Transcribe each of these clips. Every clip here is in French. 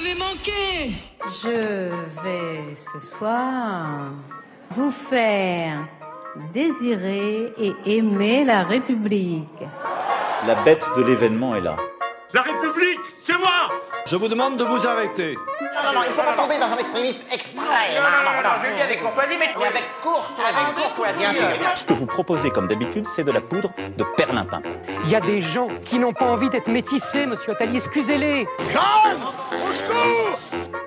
m'avez manqué. Je vais ce soir vous faire désirer et aimer la République. La bête de l'événement est là. La République, c'est moi! Je vous demande de vous arrêter. Non, il ne faut pas tomber dans un extrémisme extrême. Non, je le dis avec courtoisie, mais avec courtoisie. Bien sûr. Ce que vous proposez, comme d'habitude, c'est de la poudre de perlimpinpin. Il y a des gens qui n'ont pas envie d'être métissés, monsieur Attali, excusez-les. Calme! Au secours!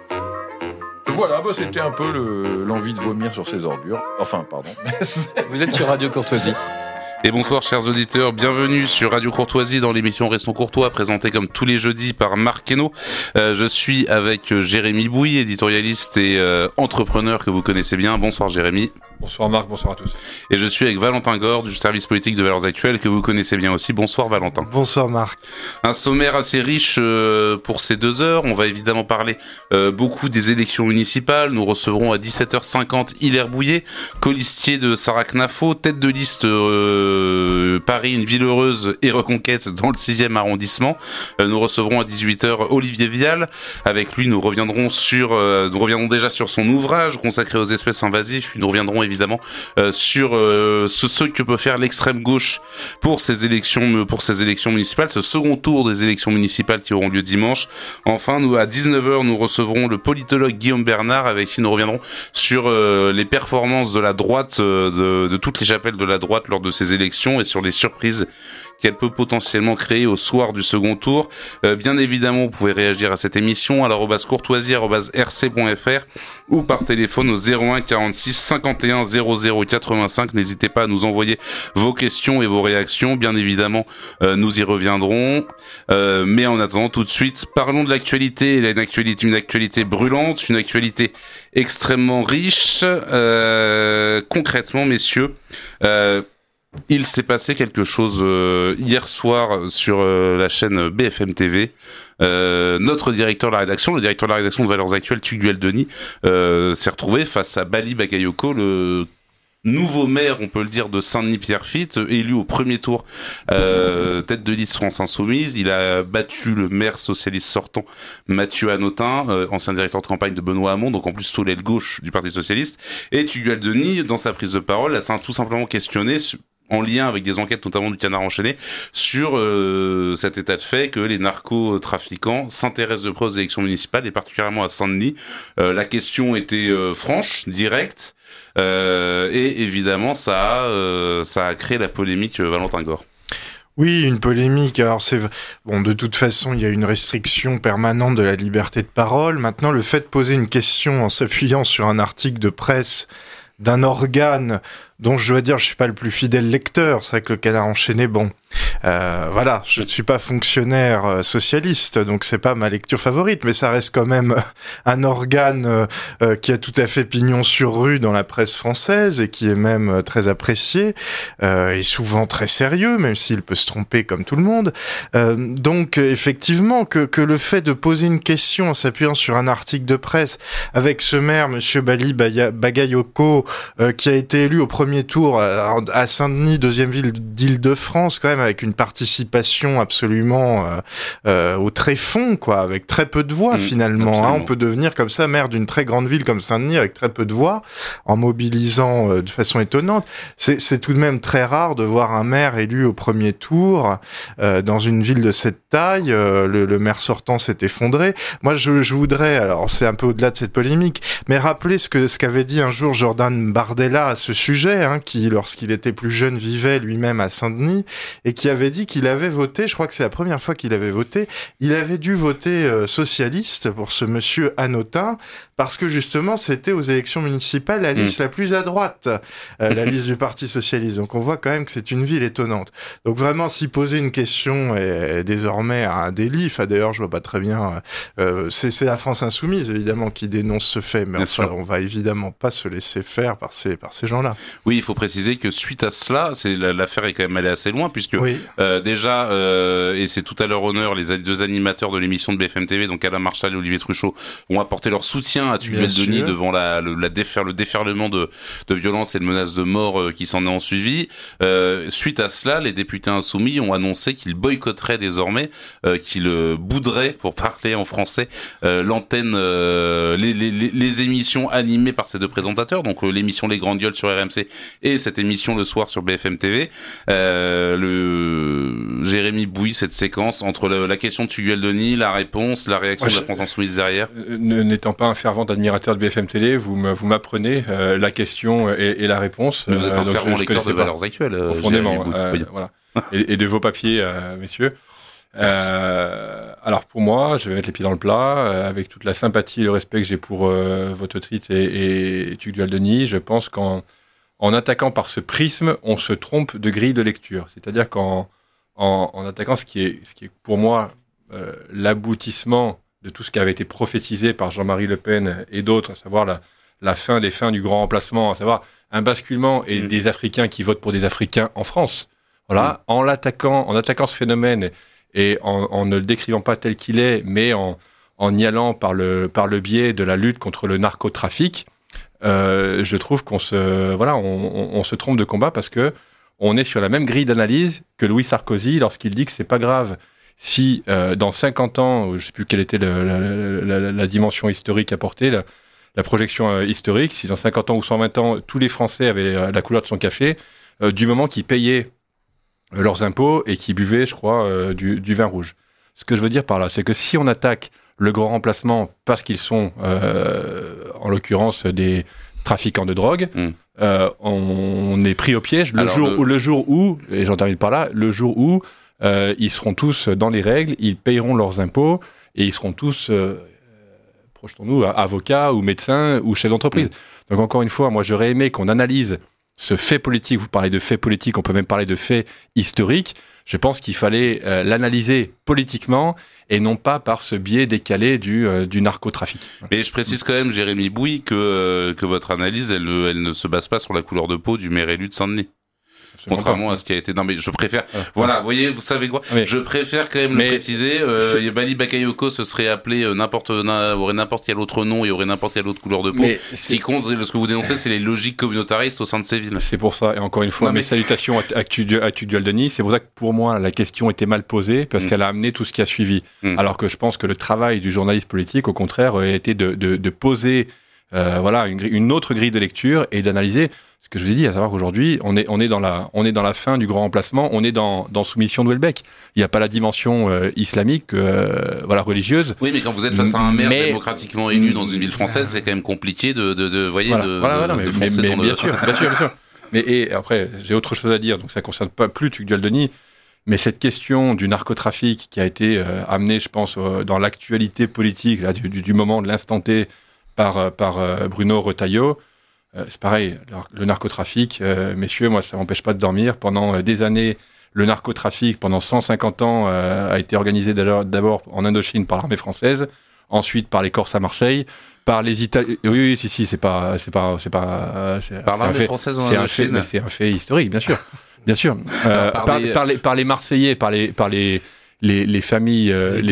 Voilà, c'était un peu l'envie de vomir sur ces ordures. Enfin, pardon. Vous êtes sur Radio Courtoisie. Et bonsoir chers auditeurs, bienvenue sur Radio Courtoisie dans l'émission Restons Courtois, présentée comme tous les jeudis par Marc Hainaut. Je suis avec Jérémy Bouy, éditorialiste et entrepreneur que vous connaissez bien. Bonsoir Jérémy. Bonsoir Marc, bonsoir à tous. Et je suis avec Valentin Gore du service politique de Valeurs Actuelles que vous connaissez bien aussi. Bonsoir Valentin. Bonsoir Marc. Un sommaire assez riche pour ces 2 heures. On va évidemment parler beaucoup des élections municipales. Nous recevrons à 17h50 Hilaire Bouillet, colistier de Sarah Knafo, tête de liste Paris, une ville heureuse et reconquête dans le 6e arrondissement. Nous recevrons à 18h Olivier Vial. Avec lui, nous reviendrons déjà sur son ouvrage consacré aux espèces invasives. Puis nous reviendrons évidemment sur ce que peut faire l'extrême gauche pour ces élections municipales, ce second tour des élections municipales qui auront lieu dimanche. Enfin, à 19h, nous recevrons le politologue Guillaume Bernard, avec qui nous reviendrons sur les performances de la droite, de toutes les chapelles de la droite lors de ces élections et sur les surprises qu'elle peut potentiellement créer au soir du second tour. Bien évidemment, vous pouvez réagir à cette émission à @courtoisie@rc.fr ou par téléphone au 01 46 51 00 85. N'hésitez pas à nous envoyer vos questions et vos réactions. Bien évidemment, nous y reviendrons. Mais en attendant, tout de suite, parlons de l'actualité. Il y a une actualité brûlante, une actualité extrêmement riche. Concrètement, messieurs, il s'est passé quelque chose hier soir sur la chaîne BFM TV. Notre directeur de la rédaction, le directeur de la rédaction de Valeurs Actuelles, Tugdual Denis, s'est retrouvé face à Bali Bagayoko, le nouveau maire, on peut le dire, de Saint-Denis-Pierrefitte, élu au premier tour tête de liste France Insoumise. Il a battu le maire socialiste sortant Mathieu Hanotin, ancien directeur de campagne de Benoît Hamon, donc en plus sous l'aile gauche du Parti socialiste. Et Tugdual Denis, dans sa prise de parole, a tout simplement questionné, en lien avec des enquêtes notamment du Canard enchaîné, sur cet état de fait que les narcotrafiquants s'intéressent de près aux élections municipales et particulièrement à Saint-Denis. La question était franche, directe, et évidemment ça a créé la polémique Valentin Gore. Oui, une polémique. Alors de toute façon, il y a une restriction permanente de la liberté de parole. Maintenant, le fait de poser une question en s'appuyant sur un article de presse d'un organe dont je dois dire je suis pas le plus fidèle lecteur, c'est vrai que le Canard enchaîné, voilà, je ne suis pas fonctionnaire socialiste, donc c'est pas ma lecture favorite, mais ça reste quand même un organe qui a tout à fait pignon sur rue dans la presse française et qui est même très apprécié et souvent très sérieux, même s'il peut se tromper comme tout le monde. Donc effectivement que le fait de poser une question en s'appuyant sur un article de presse avec ce maire, Monsieur Bali Bagayoko, qui a été élu au premier tour à Saint-Denis, deuxième ville d'Île-de-France, quand même, avec une participation absolument au tréfonds, quoi, avec très peu de voix finalement. On peut devenir comme ça maire d'une très grande ville comme Saint-Denis avec très peu de voix, en mobilisant de façon étonnante. C'est tout de même très rare de voir un maire élu au premier tour dans une ville de cette taille. Le maire sortant s'est effondré. Moi, je voudrais, alors c'est un peu au-delà de cette polémique, mais rappeler ce qu'avait dit un jour Jordan Bardella à ce sujet, qui, lorsqu'il était plus jeune, vivait lui-même à Saint-Denis, et qui avait dit qu'il avait voté, je crois que c'est la première fois qu'il avait voté, il avait dû voter socialiste pour ce monsieur Hanotin, parce que justement, c'était aux élections municipales la liste la plus à droite, la liste du Parti socialiste. Donc on voit quand même que c'est une ville étonnante. Donc vraiment, s'y poser une question est désormais un délit. Enfin, d'ailleurs, je vois pas très bien. C'est la France insoumise, évidemment, qui dénonce ce fait, mais enfin, on va évidemment pas se laisser faire par ces gens-là. Oui, il faut préciser que suite à cela, l'affaire est quand même allée assez loin, puisque déjà, et c'est tout à leur honneur, les 2 animateurs de l'émission de BFM TV, donc Alain Marchal et Olivier Truchot, ont apporté leur soutien soutien à Tugdual Denis devant le déferlement de violence et de menaces de mort qui s'en est en suivi. Suite à cela, les députés insoumis ont annoncé qu'ils boycotteraient désormais, qu'ils bouderaient, pour parler en français, l'antenne, les émissions animées par ces deux présentateurs, donc l'émission Les Grandes Gueules sur RMC et cette émission le soir sur BFM TV. Jérémy Bouy, cette séquence entre la question de Tugdual Denis, la réponse, la réaction de la France insoumise derrière. N'étant pas un fervent admirateur de BFM Télé, vous m'apprenez la question et la réponce. Mais vous êtes un fervent lecteur de Valeurs Actuelles. Profondément. Voilà. Et de vos papiers, messieurs. Alors pour moi, je vais mettre les pieds dans le plat, avec toute la sympathie et le respect que j'ai pour votre tweet et Tugdual Denis. Je pense qu'en attaquant par ce prisme, on se trompe de grille de lecture. C'est-à-dire qu'en attaquant ce qui est pour moi l'aboutissement de tout ce qui avait été prophétisé par Jean-Marie Le Pen et d'autres, à savoir la fin des fins du grand remplacement, à savoir un basculement et des Africains qui votent pour des Africains en France. Voilà, en attaquant ce phénomène et en ne le décrivant pas tel qu'il est, mais en y allant par le biais de la lutte contre le narcotrafic, je trouve qu'on se trompe de combat parce que on est sur la même grille d'analyse que Louis Sarkozy lorsqu'il dit que c'est pas grave si dans 50 ans, je sais plus quelle était la dimension historique apportée, la projection historique, si dans 50 ans ou 120 ans, tous les Français avaient la couleur de son café, du moment qu'ils payaient leurs impôts et qui buvaient, je crois, du vin rouge. Ce que je veux dire par là, c'est que si on attaque le grand remplacement parce qu'ils sont, en l'occurrence, des trafiquants de drogue, on est pris au piège le jour où, et j'en termine par là, le jour où ils seront tous dans les règles, ils payeront leurs impôts et ils seront tous, projetons-nous, avocats ou médecins ou chefs d'entreprise. Donc encore une fois, moi j'aurais aimé qu'on analyse ce fait politique, vous parlez de fait politique, on peut même parler de fait historique. Je pense qu'il fallait l'analyser politiquement et non pas par ce biais décalé du narcotrafic. Mais je précise quand même, Jérémy Bouy, que votre analyse, elle ne se base pas sur la couleur de peau du maire élu de Saint-Denis. Contrairement à ce qui a été... Non, mais je préfère... Voilà, vous voyez, vous savez quoi ? Je préfère quand même le préciser. Bali Bakayoko se serait appelé aurait n'importe quel autre nom et aurait n'importe quelle autre couleur de peau. Ce qui compte, ce que vous dénoncez, c'est les logiques communautaristes au sein de ces villes. C'est pour ça. Et encore une fois, mes salutations à Tugdual Denis. C'est pour ça que pour moi, la question était mal posée parce qu'elle a amené tout ce qui a suivi. Alors que je pense que le travail du journaliste politique, au contraire, a été de poser une autre grille de lecture et d'analyser ce que je vous ai dit, à savoir qu'aujourd'hui, on est dans la fin du grand remplacement, on est dans soumission de Houellebecq. Il n'y a pas la dimension islamique, religieuse. Oui, mais quand vous êtes face à un maire démocratiquement élu dans une ville française, c'est quand même compliqué de foncer dans le... Bien sûr. Mais après, j'ai autre chose à dire, donc ça ne concerne pas plus Tugdual Denis, mais cette question du narcotrafic qui a été amenée, je pense, dans l'actualité politique là, du moment, de l'instant T, par Bruno Retailleau. C'est pareil, le narcotrafic, messieurs, moi ça m'empêche pas de dormir. Pendant des années, le narcotrafic, pendant 150 ans, a été organisé d'abord en Indochine par l'armée française, ensuite par les Corses à Marseille, par les Italiens. Oui, c'est pas. Par l'armée française en Indochine. C'est un fait historique, bien sûr. Bien sûr. Par les Marseillais, par les familles,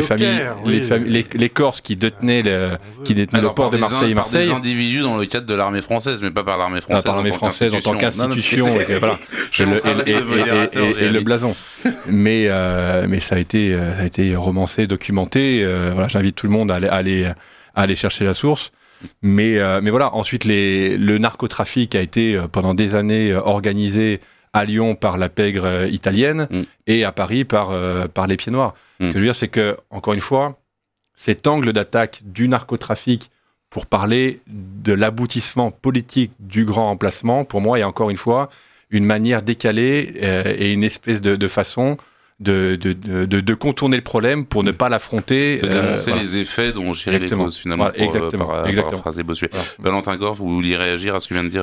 les Corses qui détenaient le port de Marseille. Par des individus dans le cadre de l'armée française, mais pas par l'armée française. Par l'armée française en tant qu'institution. Et le blason. Mais ça a été romancé, documenté. J'invite tout le monde à aller chercher la source. Mais voilà. Ensuite, le narcotrafic a été pendant des années organisé à Lyon par la pègre italienne et à Paris par les pieds noirs. Ce que je veux dire, c'est que, encore une fois, cet angle d'attaque du narcotrafic pour parler de l'aboutissement politique du grand remplacement, pour moi, est encore une fois une manière décalée et une espèce de façon de contourner le problème pour ne pas l'affronter. De dénoncer les effets dont j'ai les causes, finalement, exactement. Phraser Bossuet. Valentin Gore, vous vouliez réagir à ce que vient de dire Jérémy ?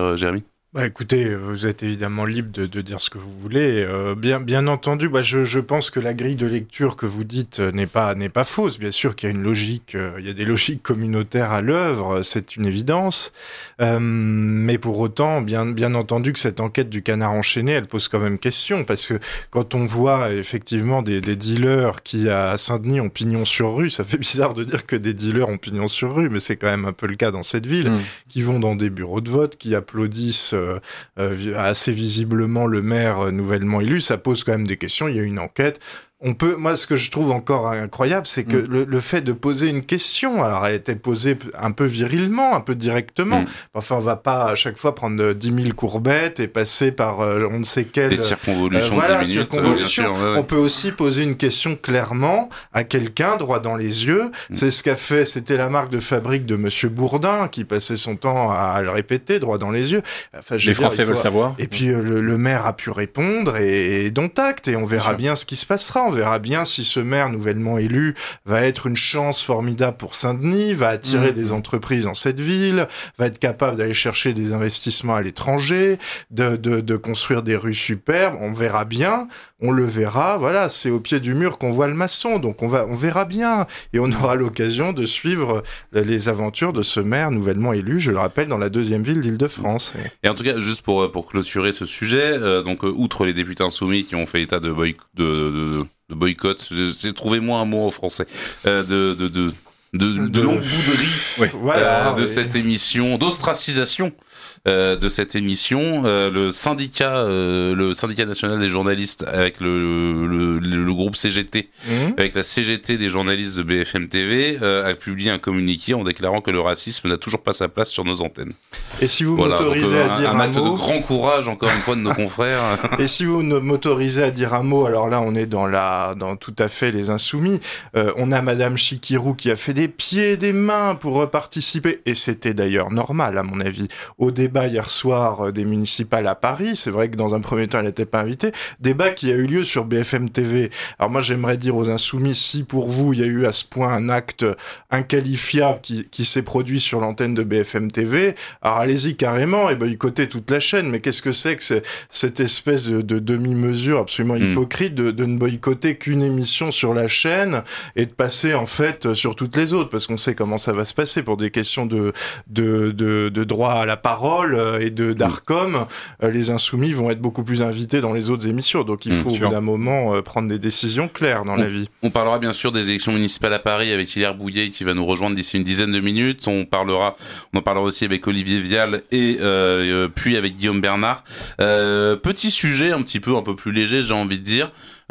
Bah écoutez, vous êtes évidemment libre de dire ce que vous voulez. Bien entendu, je pense que la grille de lecture que vous dites n'est pas fausse. Bien sûr qu'il y a une logique, il y a des logiques communautaires à l'œuvre, c'est une évidence. Mais pour autant, bien entendu que cette enquête du Canard enchaîné, elle pose quand même question, parce que quand on voit effectivement des dealers qui à Saint-Denis ont pignon sur rue, ça fait bizarre de dire que des dealers ont pignon sur rue, mais c'est quand même un peu le cas dans cette ville, qui vont dans des bureaux de vote, qui applaudissent assez visiblement le maire nouvellement élu, ça pose quand même des questions. Il y a une enquête. Moi, ce que je trouve encore incroyable, c'est que le fait de poser une question, alors elle était posée un peu virilement, un peu directement. Enfin, on va pas à chaque fois prendre 10 000 courbettes et passer par on ne sait quelle... Des circonvolutions de 10 minutes. Bien sûr, On peut aussi poser une question clairement à quelqu'un, droit dans les yeux. C'est ce qu'a fait, c'était la marque de fabrique de Monsieur Bourdin, qui passait son temps à le répéter, droit dans les yeux. Enfin, les Français veulent savoir. Et puis le maire a pu répondre et dont acte, et on verra bien ce qui se passera. On verra bien si ce maire nouvellement élu va être une chance formidable pour Saint-Denis, va attirer des entreprises dans cette ville, va être capable d'aller chercher des investissements à l'étranger, de construire des rues superbes. On verra bien, on le verra. Voilà, c'est au pied du mur qu'on voit le maçon, donc on verra bien, et on aura l'occasion de suivre les aventures de ce maire nouvellement élu, je le rappelle, dans la 2e ville d'Île-de-France. Et en tout cas, juste pour clôturer ce sujet, outre les députés insoumis qui ont fait état de boycott, j'ai trouvé moins un mot en français, de l'embouderie de cette émission, d'ostracisation de cette émission, le syndicat national des journalistes avec le groupe CGT, avec la CGT des journalistes de BFM TV, a publié un communiqué en déclarant que le racisme n'a toujours pas sa place sur nos antennes. Et si vous m'autorisez à dire un acte mot, de grand courage encore une fois de nos confrères. Et si vous m'autorisez à dire un mot, alors là on est dans tout à fait les insoumis. On a Madame Chikirou qui a fait des pieds et des mains pour participer, et c'était d'ailleurs normal à mon avis, au débat hier soir des municipales à Paris. C'est vrai que dans un premier temps elle n'était pas invitée. Débat qui a eu lieu sur BFM TV. Alors moi j'aimerais dire aux insoumis, si pour vous il y a eu à ce point un acte inqualifiable qui s'est produit sur l'antenne de BFM TV, alors allez-y carrément et boycottez toute la chaîne. Mais qu'est-ce que c'est que cette espèce de demi-mesure absolument hypocrite de ne boycotter qu'une émission sur la chaîne et de passer en fait sur toutes les autres, parce qu'on sait comment ça va se passer pour des questions de droit à la parole et d'Arcom. Les insoumis vont être beaucoup plus invités dans les autres émissions, donc il faut au bout d'un moment prendre des décisions claires dans la vie. On parlera bien sûr des élections municipales à Paris avec Hilaire Bouillet qui va nous rejoindre d'ici une dizaine de minutes. On en parlera aussi avec Olivier Vial et puis avec Guillaume Bernard. Petit sujet un peu plus léger, j'ai envie de dire.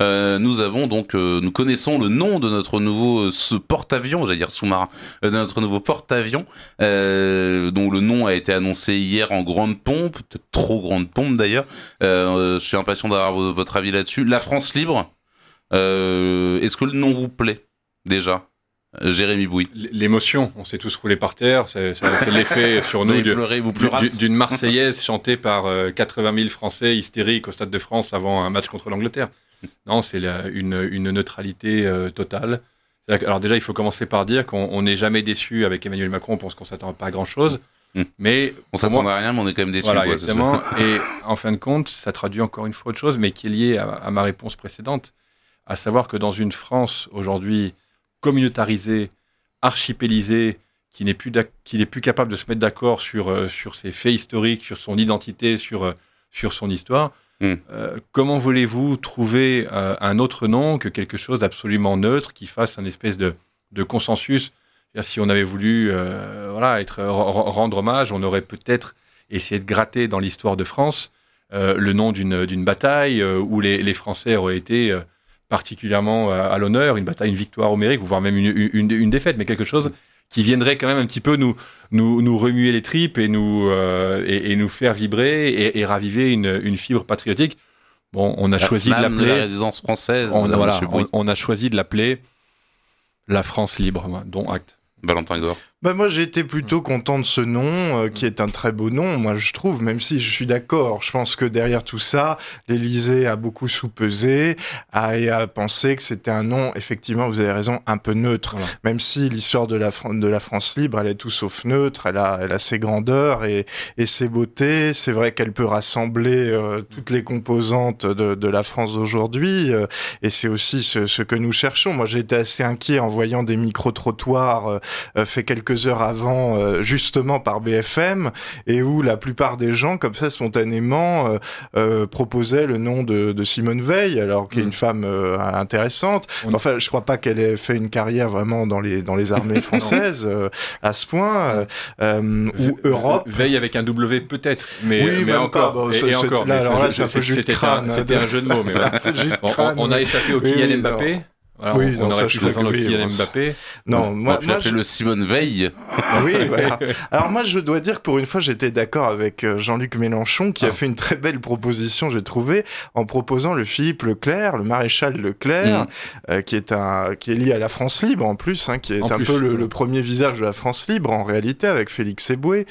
Nous connaissons le nom de notre nouveau porte-avions, j'allais dire sous-marin, de notre nouveau porte-avions, dont le nom a été annoncé hier en grande pompe, peut-être trop grande pompe d'ailleurs. Je suis impatient d'avoir votre avis là-dessus. La France libre, est-ce que le nom vous plaît déjà? Jérémy Bouy. L'émotion, on s'est tous roulés par terre, ça a fait l'effet sur nous d'une Marseillaise chantée par 80 000 Français hystériques au Stade de France avant un match contre l'Angleterre. Non, c'est une neutralité totale. Alors déjà, il faut commencer par dire qu'on n'est jamais déçu avec Emmanuel Macron, on pense qu'on ne s'attend pas à grand-chose. Mais on s'attend à rien, mais on est quand même déçu. Voilà, exactement. Et en fin de compte, ça traduit encore une fois autre chose, mais qui est lié à ma réponse précédente, à savoir que dans une France aujourd'hui communautarisée, archipélisée, qui n'est plus capable de se mettre d'accord sur ses faits historiques, sur son identité, sur son histoire, comment voulez-vous trouver un autre nom que quelque chose d'absolument neutre qui fasse un espèce de consensus? Si on avait voulu rendre hommage, on aurait peut-être essayé de gratter dans l'histoire de France le nom d'une bataille où les Français auraient été particulièrement à l'honneur, une bataille, une victoire homérique, voire même une défaite, mais quelque chose qui viendrait quand même un petit peu nous remuer les tripes et nous faire vibrer et raviver une fibre patriotique. Bon, on a choisi de l'appeler la résistance française. On a choisi de l'appeler la France libre, dont acte. Valentin Gore. Bah moi j'ai été plutôt content de ce nom, qui est un très beau nom, moi je trouve, même si je suis d'accord. Je pense que derrière tout ça, l'Élysée a beaucoup soupesé, et a pensé que c'était un nom, effectivement, vous avez raison, un peu neutre. Voilà. Même si l'histoire de la France libre, elle est tout sauf neutre, elle a ses grandeurs et ses beautés. C'est vrai qu'elle peut rassembler toutes les composantes de la France d'aujourd'hui, et c'est aussi ce que nous cherchons. Moi j'ai été assez inquiet en voyant des micro-trottoirs faits quelques heures avant, justement par BFM, et où la plupart des gens, comme ça, spontanément, proposaient le nom de Simone Veil, alors qu'elle est une femme intéressante. Enfin, je crois pas qu'elle ait fait une carrière vraiment dans les armées françaises à ce point. Ou Europe. Veil avec un W peut-être, mais, oui, mais encore. Pas, et encore. Là, alors là, c'est un peu jus de crâne. C'était un jeu de mots, mais voilà. On a échappé au Kylian Mbappé. Alors, oui, on aurait pu s'attendre au Kylian Mbappé. Non, moi je le Simone Veil. Oui, voilà. Alors moi, je dois dire que pour une fois, j'étais d'accord avec Jean-Luc Mélenchon, qui a fait une très belle proposition, j'ai trouvé, en proposant le Philippe Leclerc, le maréchal Leclerc, qui est lié à la France libre en plus, qui est peu le premier visage de la France libre en réalité, avec Félix Eboué.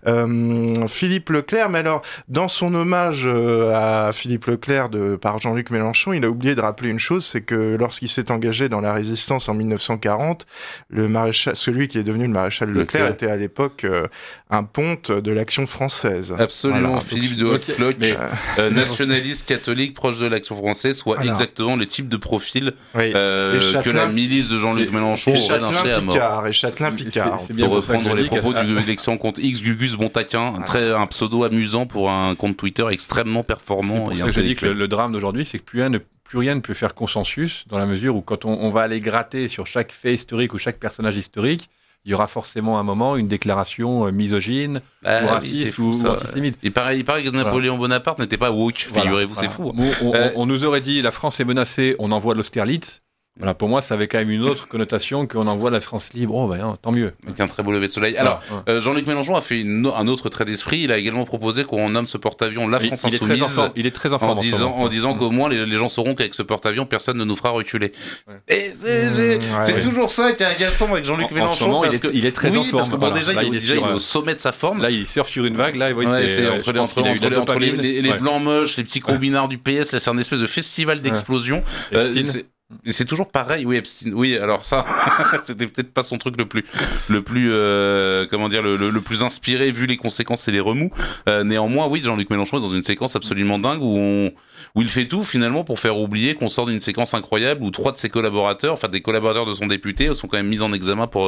Philippe Leclerc, mais alors dans son hommage à Philippe Leclerc par Jean-Luc Mélenchon, il a oublié de rappeler une chose, c'est que lorsqu'il s'est engagé dans la résistance en 1940, celui qui est devenu le maréchal Leclerc était à l'époque un ponte de l'Action française. Absolument, voilà. Philippe de Hautecloque, nationaliste catholique proche de l'Action française, soit exactement le type de profil que la milice de Jean-Luc Mélenchon aurait lynché à mort. Et Châtelain-Picard. Pour reprendre les propos de l'excellent compte X Gugus Bontaquin, un pseudo amusant pour un compte Twitter extrêmement performant. C'est pour ça que je dis que le drame d'aujourd'hui, c'est que plus rien ne peut faire consensus, dans la mesure où quand on va aller gratter sur chaque fait historique ou chaque personnage historique, il y aura forcément un moment une déclaration misogyne, ou raciste, ou antisémite. Il paraît que Napoléon Bonaparte n'était pas woke, figurez-vous, c'est fou. On nous aurait dit, la France est menacée, on envoie l'Austerlitz. Voilà, pour moi, ça avait quand même une autre connotation qu'on envoie la France libre. Oh, tant mieux. Avec un très beau lever de soleil. Alors, Jean-Luc Mélenchon a fait un autre trait d'esprit. Il a également proposé qu'on nomme ce porte-avions la France Insoumise. Il est très informant. En disant qu'au moins, les gens sauront qu'avec ce porte-avions, personne ne nous fera reculer. Ouais. Et c'est toujours ça qui est agaçant avec Jean-Luc Mélenchon. Il est très informant. Parce que déjà, il est au sommet de sa forme. Là, il surfe sur une vague. Là, c'est entre les blancs moches, les petits combinards du PS. Là, c'est un espèce de festival d'explosion. C'est toujours pareil, oui, Epstein. Oui, alors ça, c'était peut-être pas son truc le plus inspiré vu les conséquences et les remous. Néanmoins, oui, Jean-Luc Mélenchon est dans une séquence absolument dingue où il fait tout finalement pour faire oublier qu'on sort d'une séquence incroyable où 3 de ses collaborateurs, enfin des collaborateurs de son député, sont quand même mis en examen pour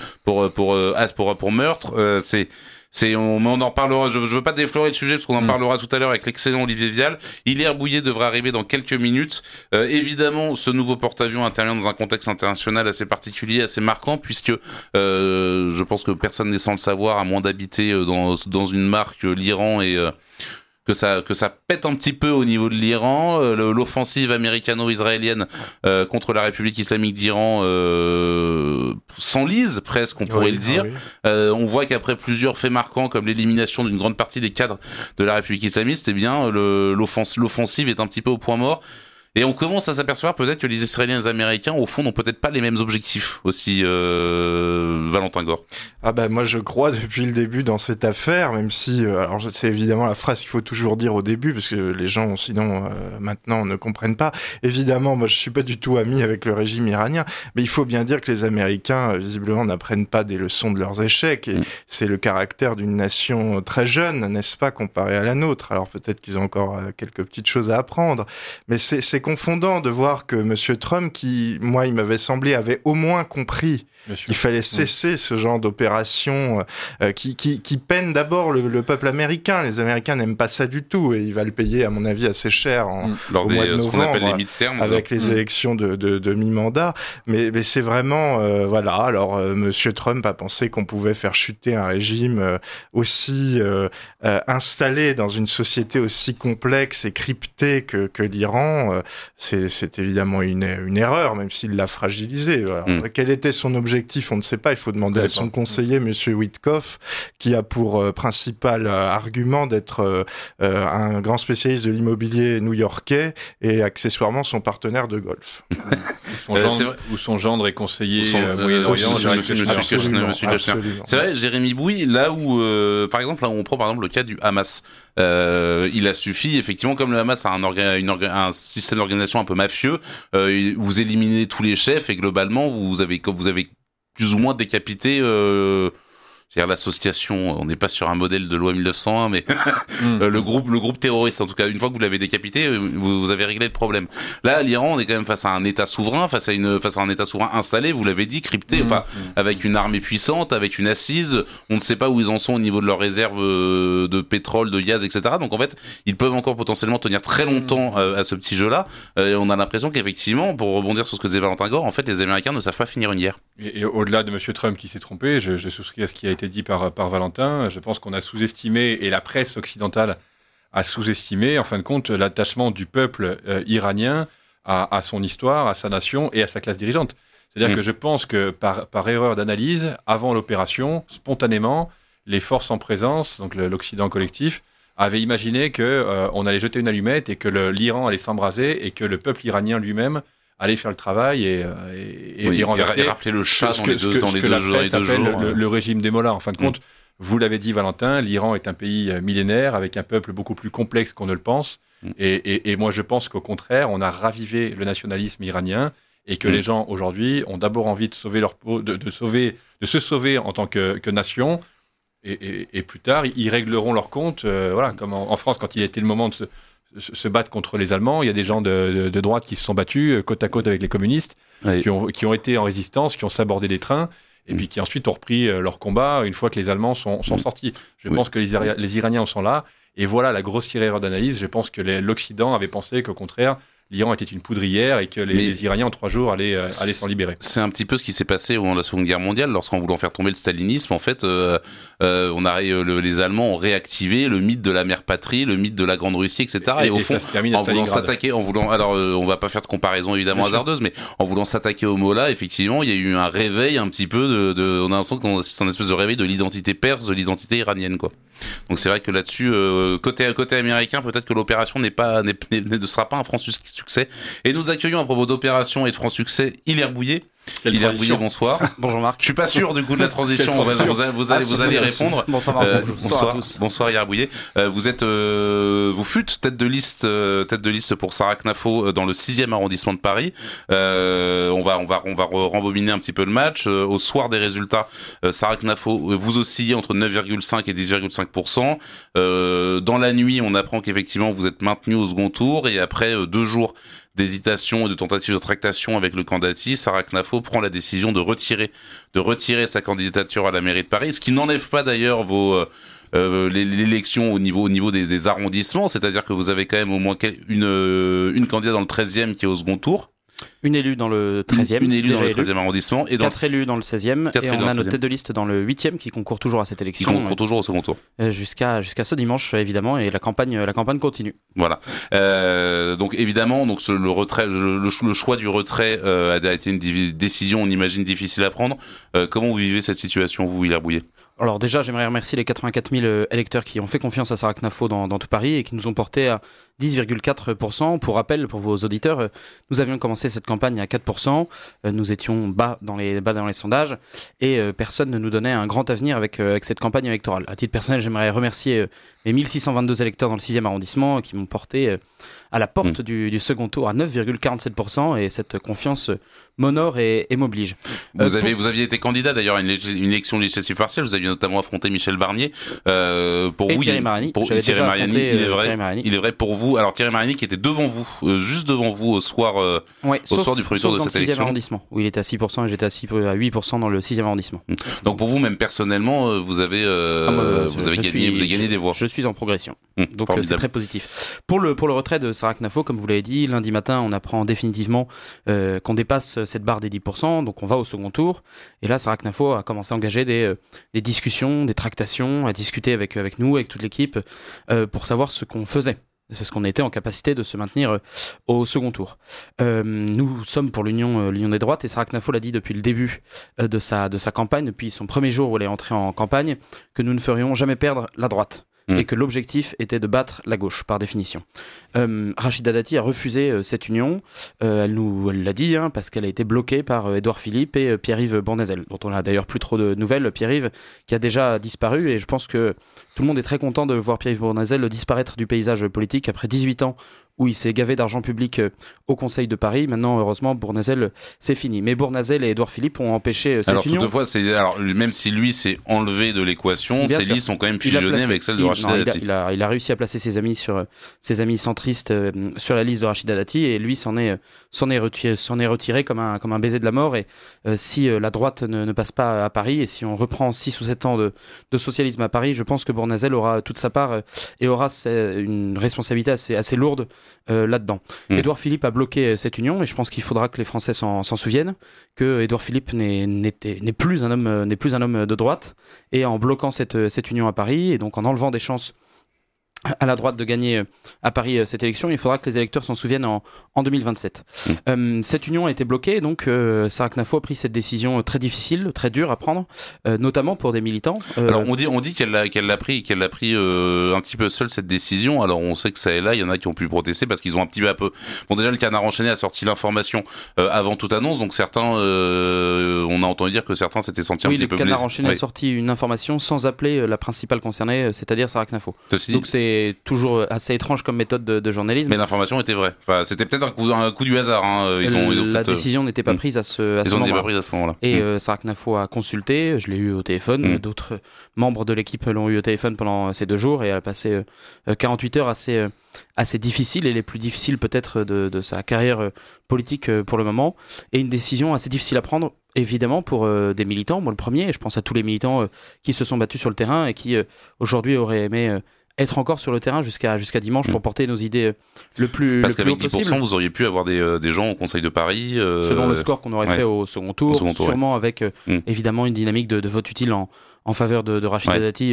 meurtre. On en parlera, je veux pas déflorer le sujet parce qu'on en parlera tout à l'heure avec l'excellent Olivier Vial. Hilaire Bouillet devrait arriver dans quelques minutes. Évidemment, ce nouveau porte-avions intervient dans un contexte international assez particulier, assez marquant, puisque je pense que personne n'est sans le savoir, à moins d'habiter dans une marque, l'Iran, et que ça pète un petit peu au niveau de l'Iran. L'offensive américano-israélienne contre la République islamique d'Iran s'enlise presque, on pourrait le dire. On voit qu'après plusieurs faits marquants comme l'élimination d'une grande partie des cadres de la République islamiste, l'offensive est un petit peu au point mort. Et on commence à s'apercevoir peut-être que les Israéliens et les Américains, au fond, n'ont peut-être pas les mêmes objectifs aussi, Valentin Gore. Ah bah moi je crois depuis le début dans cette affaire, même si, alors c'est évidemment la phrase qu'il faut toujours dire au début, parce que les gens sinon maintenant ne comprennent pas. Évidemment, moi je suis pas du tout ami avec le régime iranien, mais il faut bien dire que les Américains visiblement n'apprennent pas des leçons de leurs échecs, et c'est le caractère d'une nation très jeune, n'est-ce pas, comparée à la nôtre. Alors peut-être qu'ils ont encore quelques petites choses à apprendre, mais c'est confondant de voir que Monsieur Trump, qui, moi, il m'avait semblé, avait au moins compris qu'il fallait cesser ce genre d'opération qui peine d'abord le peuple américain. Les Américains n'aiment pas ça du tout, et il va le payer, à mon avis, assez cher au mois de novembre, ce qu'on appelle les midterms, avec les élections de mi-mandat. Mais c'est vraiment, voilà. Alors, Monsieur Trump a pensé qu'on pouvait faire chuter un régime aussi installé dans une société aussi complexe et cryptée que l'Iran. c'est évidemment une erreur, même s'il l'a fragilisé. Alors, quel était son objectif, on ne sait pas. Il faut demander à son conseiller, Monsieur Witkoff, qui a pour principal argument d'être un grand spécialiste de l'immobilier new-yorkais et accessoirement son partenaire de golf. Ou son gendre est conseiller Moyen-Orient, Monsieur Kushner. C'est vrai, Jérémy Bouy, là où, par exemple, là où on prend par exemple le cas du Hamas, il a suffi, effectivement, comme le Hamas a un système d'organisation un peu mafieux, vous éliminez tous les chefs et globalement, vous avez plus ou moins décapité c'est-à-dire l'association, on n'est pas sur un modèle de loi 1901, mais le groupe terroriste, en tout cas, une fois que vous l'avez décapité, vous avez réglé le problème. Là, l'Iran, on est quand même face à un État souverain, face à un État souverain installé, vous l'avez dit, crypté, avec une armée puissante, avec une assise, on ne sait pas où ils en sont au niveau de leurs réserves de pétrole, de gaz, etc. Donc en fait, ils peuvent encore potentiellement tenir très longtemps à ce petit jeu-là. On a l'impression qu'effectivement, pour rebondir sur ce que disait Valentin Gore, en fait, les Américains ne savent pas finir une guerre. Et au-delà de M. Trump qui s'est trompé, je souscris à ce qui a été dit par Valentin. Je pense qu'on a sous-estimé, et la presse occidentale a sous-estimé, en fin de compte, l'attachement du peuple iranien à son histoire, à sa nation et à sa classe dirigeante. C'est-à-dire que je pense que par erreur d'analyse, avant l'opération, spontanément, les forces en présence, donc l'Occident collectif, avaient imaginé qu'on allait jeter une allumette et que l'Iran allait s'embraser et que le peuple iranien lui-même aller faire le travail et renverser. Et rappeler le chat dans les deux jours. Le régime des mollahs. En fin de compte, vous l'avez dit, Valentin, l'Iran est un pays millénaire avec un peuple beaucoup plus complexe qu'on ne le pense. Et moi, je pense qu'au contraire, on a ravivé le nationalisme iranien et que les gens aujourd'hui ont d'abord envie de sauver leur peau, de se sauver en tant que nation. Et plus tard, ils régleront leur compte. Voilà, comme en France, quand il était le moment de se battre contre les Allemands, il y a des gens de droite qui se sont battus côte à côte avec les communistes, qui ont été en résistance, qui ont sabordé des trains, et puis qui ensuite ont repris leur combat une fois que les Allemands sont sortis. Je pense que les Iraniens en sont là, et voilà la grossière erreur d'analyse. Je pense que l'Occident avait pensé qu'au contraire, l'Iran était une poudrière et que les Iraniens en 3 jours allaient s'en libérer. C'est un petit peu ce qui s'est passé dans la Seconde Guerre mondiale, lorsqu'en voulant faire tomber le stalinisme, en fait, les Allemands ont réactivé le mythe de la mère patrie, le mythe de la Grande Russie, etc. Et au fond, on va pas faire de comparaison évidemment hasardeuse, mais en voulant s'attaquer aux mollahs, effectivement, il y a eu un réveil un petit peu on a l'impression que c'est une espèce de réveil de l'identité perse, de l'identité iranienne, quoi. Donc c'est vrai que là-dessus, côté américain, peut-être que l'opération ne sera pas un franc succès. Et nous accueillons à propos d'opération et de franc succès Hilaire Bouillet. Hilaire Bouillet, bonsoir. Bonjour Marc. Je suis pas sûr du coup de la transition. Vous allez répondre. Bonsoir Marc. Bonsoir à tous. Bonsoir Hilaire Bouillet. Vous fûtes tête de liste pour Sarah Knafo dans le 6e arrondissement de Paris. On va rembobiner un petit peu le match. Au soir des résultats, Sarah Knafo, vous oscillez entre 9,5 et 10,5%. Dans la nuit, on apprend qu'effectivement vous êtes maintenu au second tour et après 2 jours d'hésitation et de tentative de tractation avec le candidat, Sarah Knafo prend la décision de retirer sa candidature à la mairie de Paris, ce qui n'enlève pas d'ailleurs l'élection au niveau des arrondissements, c'est-à-dire que vous avez quand même au moins une candidate dans le 13e qui est au second tour. Une élue dans le 13e. Une élue dans le 13e arrondissement. Et 4 élus dans le 16e. Et on a notre tête de liste dans le 8e qui concourt toujours à cette élection. Qui concourt toujours au second tour. Jusqu'à ce dimanche, évidemment. Et la campagne continue. Voilà. Donc évidemment, le choix du retrait a été une décision, on imagine, difficile à prendre. Comment vous vivez cette situation, vous, Hilaire Bouillet ? Alors déjà, j'aimerais remercier les 84 000 électeurs qui ont fait confiance à Sarah Knafo dans tout Paris et qui nous ont porté à 10,4%. Pour rappel, pour vos auditeurs, nous avions commencé cette campagne à 4%. Nous étions bas dans les sondages et personne ne nous donnait un grand avenir avec cette campagne électorale. À titre personnel, j'aimerais remercier mes 1622 électeurs dans le 6e arrondissement qui m'ont porté à la porte du second tour à 9,47% et cette confiance m'honore et m'oblige. Vous aviez été candidat d'ailleurs à une élection législative partielle, vous aviez notamment affronté Michel Barnier. Pour vous, Thierry Mariani. Il est vrai pour vous. Alors Thierry Mariani qui était devant vous, juste devant vous au soir du premier tour de cette élection. Dans le 6e arrondissement, où il était à 6% et j'étais à 8% dans le 6e arrondissement. Donc pour vous, même personnellement, vous avez gagné des voix. Je suis en progression. Donc c'est très positif. Pour le retrait de Sarah Knafo, comme vous l'avez dit, lundi matin, on apprend définitivement qu'on dépasse cette barre des 10%, donc on va au second tour. Et là, Sarah Knafo a commencé à engager des discussions, des tractations, à discuter avec nous, avec toute l'équipe, pour savoir ce qu'on faisait. C'est ce qu'on était en capacité de se maintenir au second tour. Nous sommes pour l'Union des droites, et Sarah Knafo l'a dit depuis le début de sa campagne, depuis son premier jour où elle est entrée en campagne, que nous ne ferions jamais perdre la droite. Et que l'objectif était de battre la gauche, par définition. Rachida Dati a refusé cette union, elle l'a dit, parce qu'elle a été bloquée par Édouard Philippe et Pierre-Yves Bournazel, dont on n'a d'ailleurs plus trop de nouvelles. Pierre-Yves qui a déjà disparu, et je pense que tout le monde est très content de voir Pierre-Yves Bournazel disparaître du paysage politique après 18 ans où il s'est gavé d'argent public au Conseil de Paris. Maintenant, heureusement, Bournazel, c'est fini. Mais Bournazel et Édouard Philippe ont empêché cette union. Toutefois, même si lui s'est enlevé de l'équation, ses listes sont quand même fusionnées avec celles de Rachida Dati. Il a réussi à placer ses amis centristes sur la liste de Rachida Dati, et lui s'en est retiré comme un baiser de la mort. Et si la droite ne passe pas à Paris, et si on reprend 6 ou 7 ans de socialisme à Paris, je pense que Bournazel aura toute sa part et aura une responsabilité assez lourde là-dedans. Édouard Philippe a bloqué cette union, et je pense qu'il faudra que les Français s'en souviennent que Édouard Philippe n'est plus un homme de droite, et en bloquant cette union à Paris, et donc en enlevant des chances à la droite de gagner à Paris cette élection, il faudra que les électeurs s'en souviennent en 2027. Cette union a été bloquée, et donc Sarah Knafo a pris cette décision très difficile, très dure à prendre, notamment pour des militants. Alors on dit qu'elle l'a pris un petit peu seule, cette décision. Alors on sait que ça et là, il y en a qui ont pu protester parce qu'ils ont un petit peu... Bon, déjà le Canard enchaîné a sorti l'information avant toute annonce, donc certains, on a entendu dire que certains s'étaient sentis un petit peu blessés. Oui, le Canard enchaîné a sorti une information sans appeler la principale concernée, c'est-à-dire Sarah Knafo. Donc c'est toujours assez étrange comme méthode de journalisme. Mais l'information était vraie. Enfin, c'était peut-être un coup du hasard. La décision n'était pas prise à ce moment-là. Et Sarah Knafo a consulté, je l'ai eu au téléphone, d'autres membres de l'équipe l'ont eu au téléphone pendant ces 2 jours, et elle a passé 48 heures assez difficiles, et les plus difficiles peut-être de sa carrière politique pour le moment, et une décision assez difficile à prendre, évidemment, pour des militants, moi le premier, et je pense à tous les militants qui se sont battus sur le terrain et qui aujourd'hui auraient aimé être encore sur le terrain jusqu'à dimanche pour porter nos idées le plus Parce qu'avec 10%, possible. Vous auriez pu avoir des gens au Conseil de Paris. Selon le score qu'on aurait fait au second tour, sûrement avec évidemment une dynamique de vote utile en faveur de Rachida Dati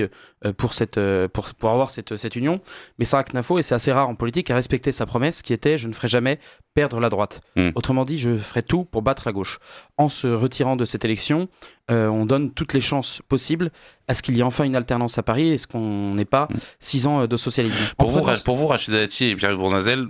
pour avoir cette union. Mais Sarah Knafo, et c'est assez rare en politique, a respecté sa promesse qui était « je ne ferai jamais perdre la droite ». Autrement dit, je ferai tout pour battre la gauche. En se retirant de cette élection, on donne toutes les chances possibles à ce qu'il y ait enfin une alternance à Paris, et ce qu'on n'ait pas 6 ans de socialisme. Pour vous, Rachida Dati et Pierre-Yves Bournazel,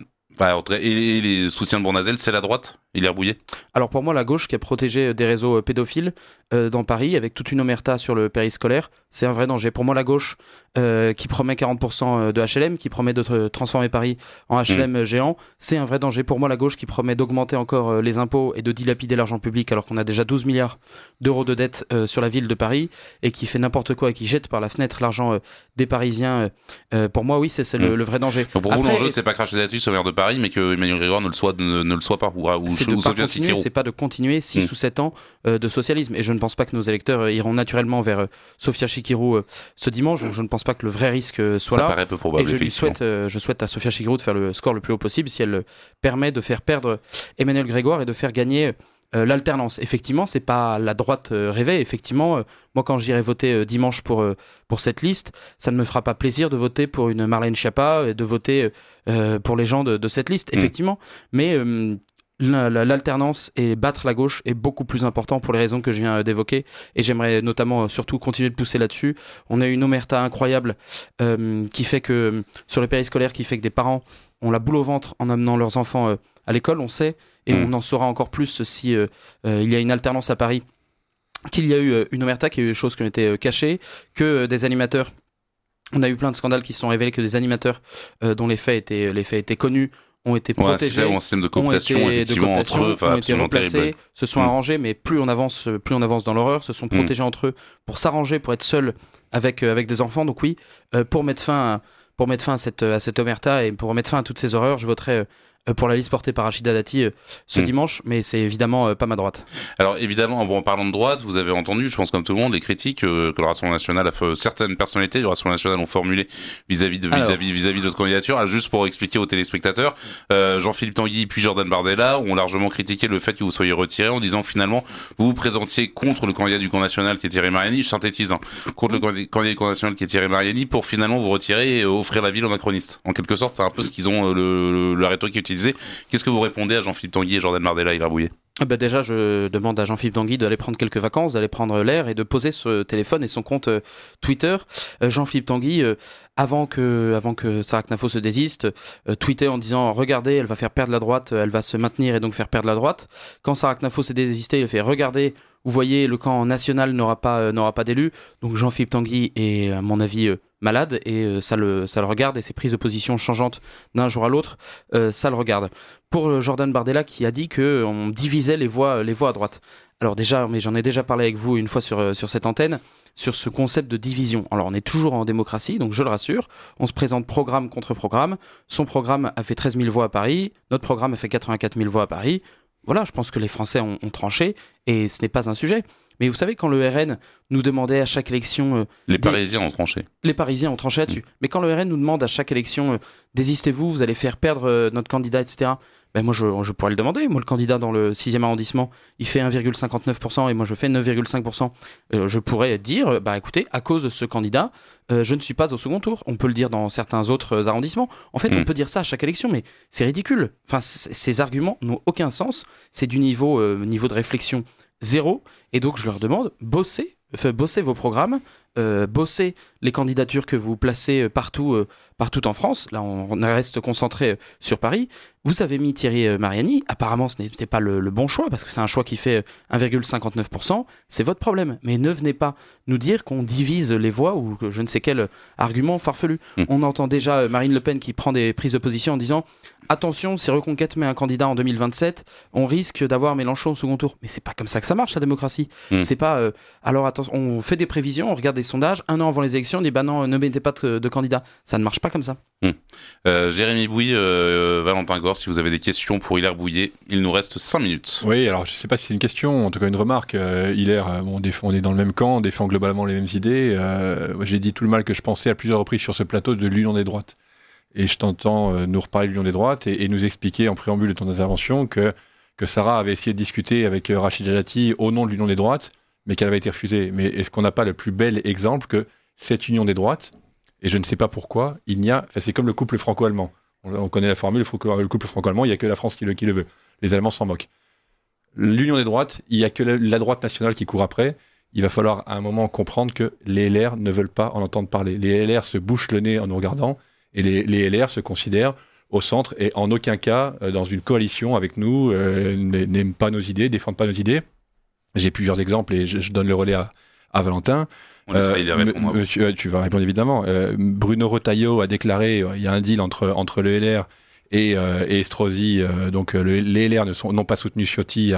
et les soutiens de Bournazel, c'est la droite, Hilaire Bouillet? Alors pour moi, la gauche qui a protégé des réseaux pédophiles dans Paris, avec toute une omerta sur le périscolaire, c'est un vrai danger. Pour moi, la gauche qui promet 40% de HLM, qui promet de transformer Paris en HLM géant, c'est un vrai danger. Pour moi, la gauche qui promet d'augmenter encore les impôts et de dilapider l'argent public, alors qu'on a déjà 12 milliards d'euros de dette sur la ville de Paris, et qui fait n'importe quoi et qui jette par la fenêtre l'argent des Parisiens, pour moi, oui, c'est le vrai danger. Donc pour vous, l'enjeu, c'est pas que Rachida Dati soit maire de Paris, mais que Emmanuel Grégoire ne le soit pas, c'est pas de continuer 6 ou 7 ans de socialisme, et je ne pense pas que nos électeurs iront naturellement vers Sophia Chikirou ce dimanche. Je ne pense pas que le vrai risque soit là. Ça paraît peu probable, et je souhaite à Sophia Chikirou de faire le score le plus haut possible si elle permet de faire perdre Emmanuel Grégoire et de faire gagner l'alternance. Effectivement, c'est pas la droite rêvée. Effectivement, moi, quand j'irai voter dimanche pour cette liste, ça ne me fera pas plaisir de voter pour une Marlène Schiappa et de voter pour les gens de cette liste, effectivement. Mais l'alternance et battre la gauche est beaucoup plus important pour les raisons que je viens d'évoquer, et j'aimerais notamment surtout continuer de pousser là-dessus. On a une omerta incroyable qui fait que sur le périscolaire, qui fait que des parents ont la boule au ventre en amenant leurs enfants à l'école, on sait, et on en saura encore plus si il y a une alternance à Paris, qu'il y a eu une omerta, qu'il y a eu des choses qui ont été cachées, que des animateurs, on a eu plein de scandales qui se sont révélés, que des animateurs dont les faits étaient connus ont été protégés, un système de cooptation, effectivement, entre eux, ont été replacés, se sont arrangés, mais plus on avance dans l'horreur, se sont protégés entre eux pour s'arranger, pour être seuls avec des enfants. Donc oui, pour mettre fin à cette omerta et pour mettre fin à toutes ces horreurs, je voterai pour la liste portée par Rachida Dati ce dimanche, mais c'est évidemment pas ma droite. Alors évidemment, en parlant de droite, vous avez entendu, je pense comme tout le monde, les critiques que le Rassemblement National a fait, certaines personnalités du Rassemblement National ont formulées vis-à-vis de votre candidature. Alors, juste pour expliquer aux téléspectateurs, Jean-Philippe Tanguy puis Jordan Bardella ont largement critiqué le fait que vous soyez retiré en disant que finalement vous vous présentiez contre le candidat du camp national qui est Thierry Mariani, je synthétise, contre le candidat du camp national qui est Thierry Mariani pour finalement vous retirer et offrir la ville aux macronistes. En quelque sorte, c'est un peu ce qu'ils ont la rhétorique utilisée. Qu'est-ce que vous répondez à Jean-Philippe Tanguy et Jordan Bardella, Hilaire Bouillet? Déjà, je demande à Jean-Philippe Tanguy d'aller prendre quelques vacances, d'aller prendre l'air et de poser ce téléphone et son compte Twitter. Jean-Philippe Tanguy, avant que Sarah Knafo se désiste, tweetait en disant « Regardez, elle va faire perdre la droite, elle va se maintenir et donc faire perdre la droite ». Quand Sarah Knafo s'est désistée, il a fait « Regardez, vous voyez, le camp national n'aura pas d'élu ». Donc Jean-Philippe Tanguy est, à mon avis, malade et ça le regarde et ses prises de position changeantes d'un jour à l'autre, ça le regarde. Pour Jordan Bardella qui a dit qu'on divisait les voix à droite. Alors déjà, mais j'en ai déjà parlé avec vous une fois sur cette antenne, sur ce concept de division. Alors on est toujours en démocratie, donc je le rassure, on se présente programme contre programme. Son programme a fait 13 000 voix à Paris, notre programme a fait 84 000 voix à Paris. Voilà, je pense que les Français ont tranché et ce n'est pas un sujet. Mais vous savez, quand le RN nous demandait à chaque élection... Les Parisiens ont tranché. Les Parisiens ont tranché là-dessus. Mais quand le RN nous demande à chaque élection, désistez-vous, vous allez faire perdre notre candidat, etc. Ben moi, je pourrais le demander. Moi, le candidat dans le 6e arrondissement, il fait 1,59% et moi, je fais 9,5%. Je pourrais dire, bah écoutez, à cause de ce candidat, je ne suis pas au second tour. On peut le dire dans certains autres arrondissements. En fait, on peut dire ça à chaque élection, mais c'est ridicule. Enfin, ces arguments n'ont aucun sens. C'est du niveau de réflexion zéro. Et donc, je leur demande, bossez vos programmes, bossez les candidatures que vous placez partout en France. Là, on reste concentré sur Paris. Vous avez mis Thierry Mariani. Apparemment, ce n'était pas le bon choix parce que c'est un choix qui fait 1,59%. C'est votre problème. Mais ne venez pas nous dire qu'on divise les voix ou que je ne sais quel argument farfelu. On entend déjà Marine Le Pen qui prend des prises de position en disant « Attention, si Reconquête met un candidat en 2027, on risque d'avoir Mélenchon au second tour. » Mais c'est pas comme ça que ça marche, la démocratie. C'est pas... alors attention, on fait des prévisions, on regarde des sondages. Un an avant les élections, on dit « Bah non, ne mettez pas de candidat. » Ça ne marche pas comme ça. Jérémy Bouy, Valentin Gore, si vous avez des questions pour Hilaire Bouillet, il nous reste 5 minutes. Oui, alors je ne sais pas si c'est une question, en tout cas une remarque. Hilaire, on est dans le même camp, on défend globalement les mêmes idées. J'ai dit tout le mal que je pensais à plusieurs reprises sur ce plateau de l'Union des droites. Et je t'entends nous reparler de l'Union des droites et nous expliquer en préambule de ton intervention que Sarah avait essayé de discuter avec Rachida Dati au nom de l'Union des droites, mais qu'elle avait été refusée. Mais est-ce qu'on n'a pas le plus bel exemple que cette Union des droites, et je ne sais pas pourquoi, c'est comme le couple franco-allemand. On connaît la formule, le couple franco-allemand, il n'y a que la France qui le veut. Les Allemands s'en moquent. L'Union des droites, il n'y a que la droite nationale qui court après. Il va falloir à un moment comprendre que les LR ne veulent pas en entendre parler. Les LR se bouchent le nez en nous regardant, et les LR se considèrent au centre et en aucun cas dans une coalition avec nous, n'aiment pas nos idées, défendent pas nos idées. J'ai plusieurs exemples et je donne le relais à Valentin. On laissera Hilaire répondre. Monsieur, tu vas répondre évidemment. Bruno Retailleau a déclaré il y a un deal entre le LR et Estrosi. Donc les LR n'ont pas soutenu Ciotti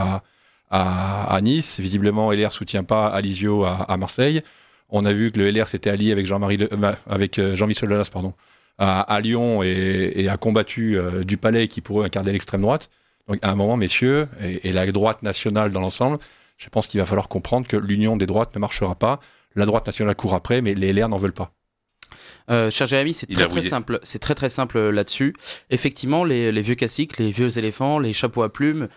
à Nice. Visiblement, LR soutient pas Alizio à Marseille. On a vu que le LR s'était allié avec Jean-Michel Aulas, à Lyon et a combattu Dupalais qui pour eux incarnait l'extrême droite. Donc à un moment, messieurs, et la droite nationale dans l'ensemble, je pense qu'il va falloir comprendre que l'union des droites ne marchera pas. La droite nationale court après, mais les LR n'en veulent pas. Cher Jérémy, c'est très simple. C'est très simple là-dessus. Effectivement, les vieux classiques, les vieux éléphants, les chapeaux à plumes,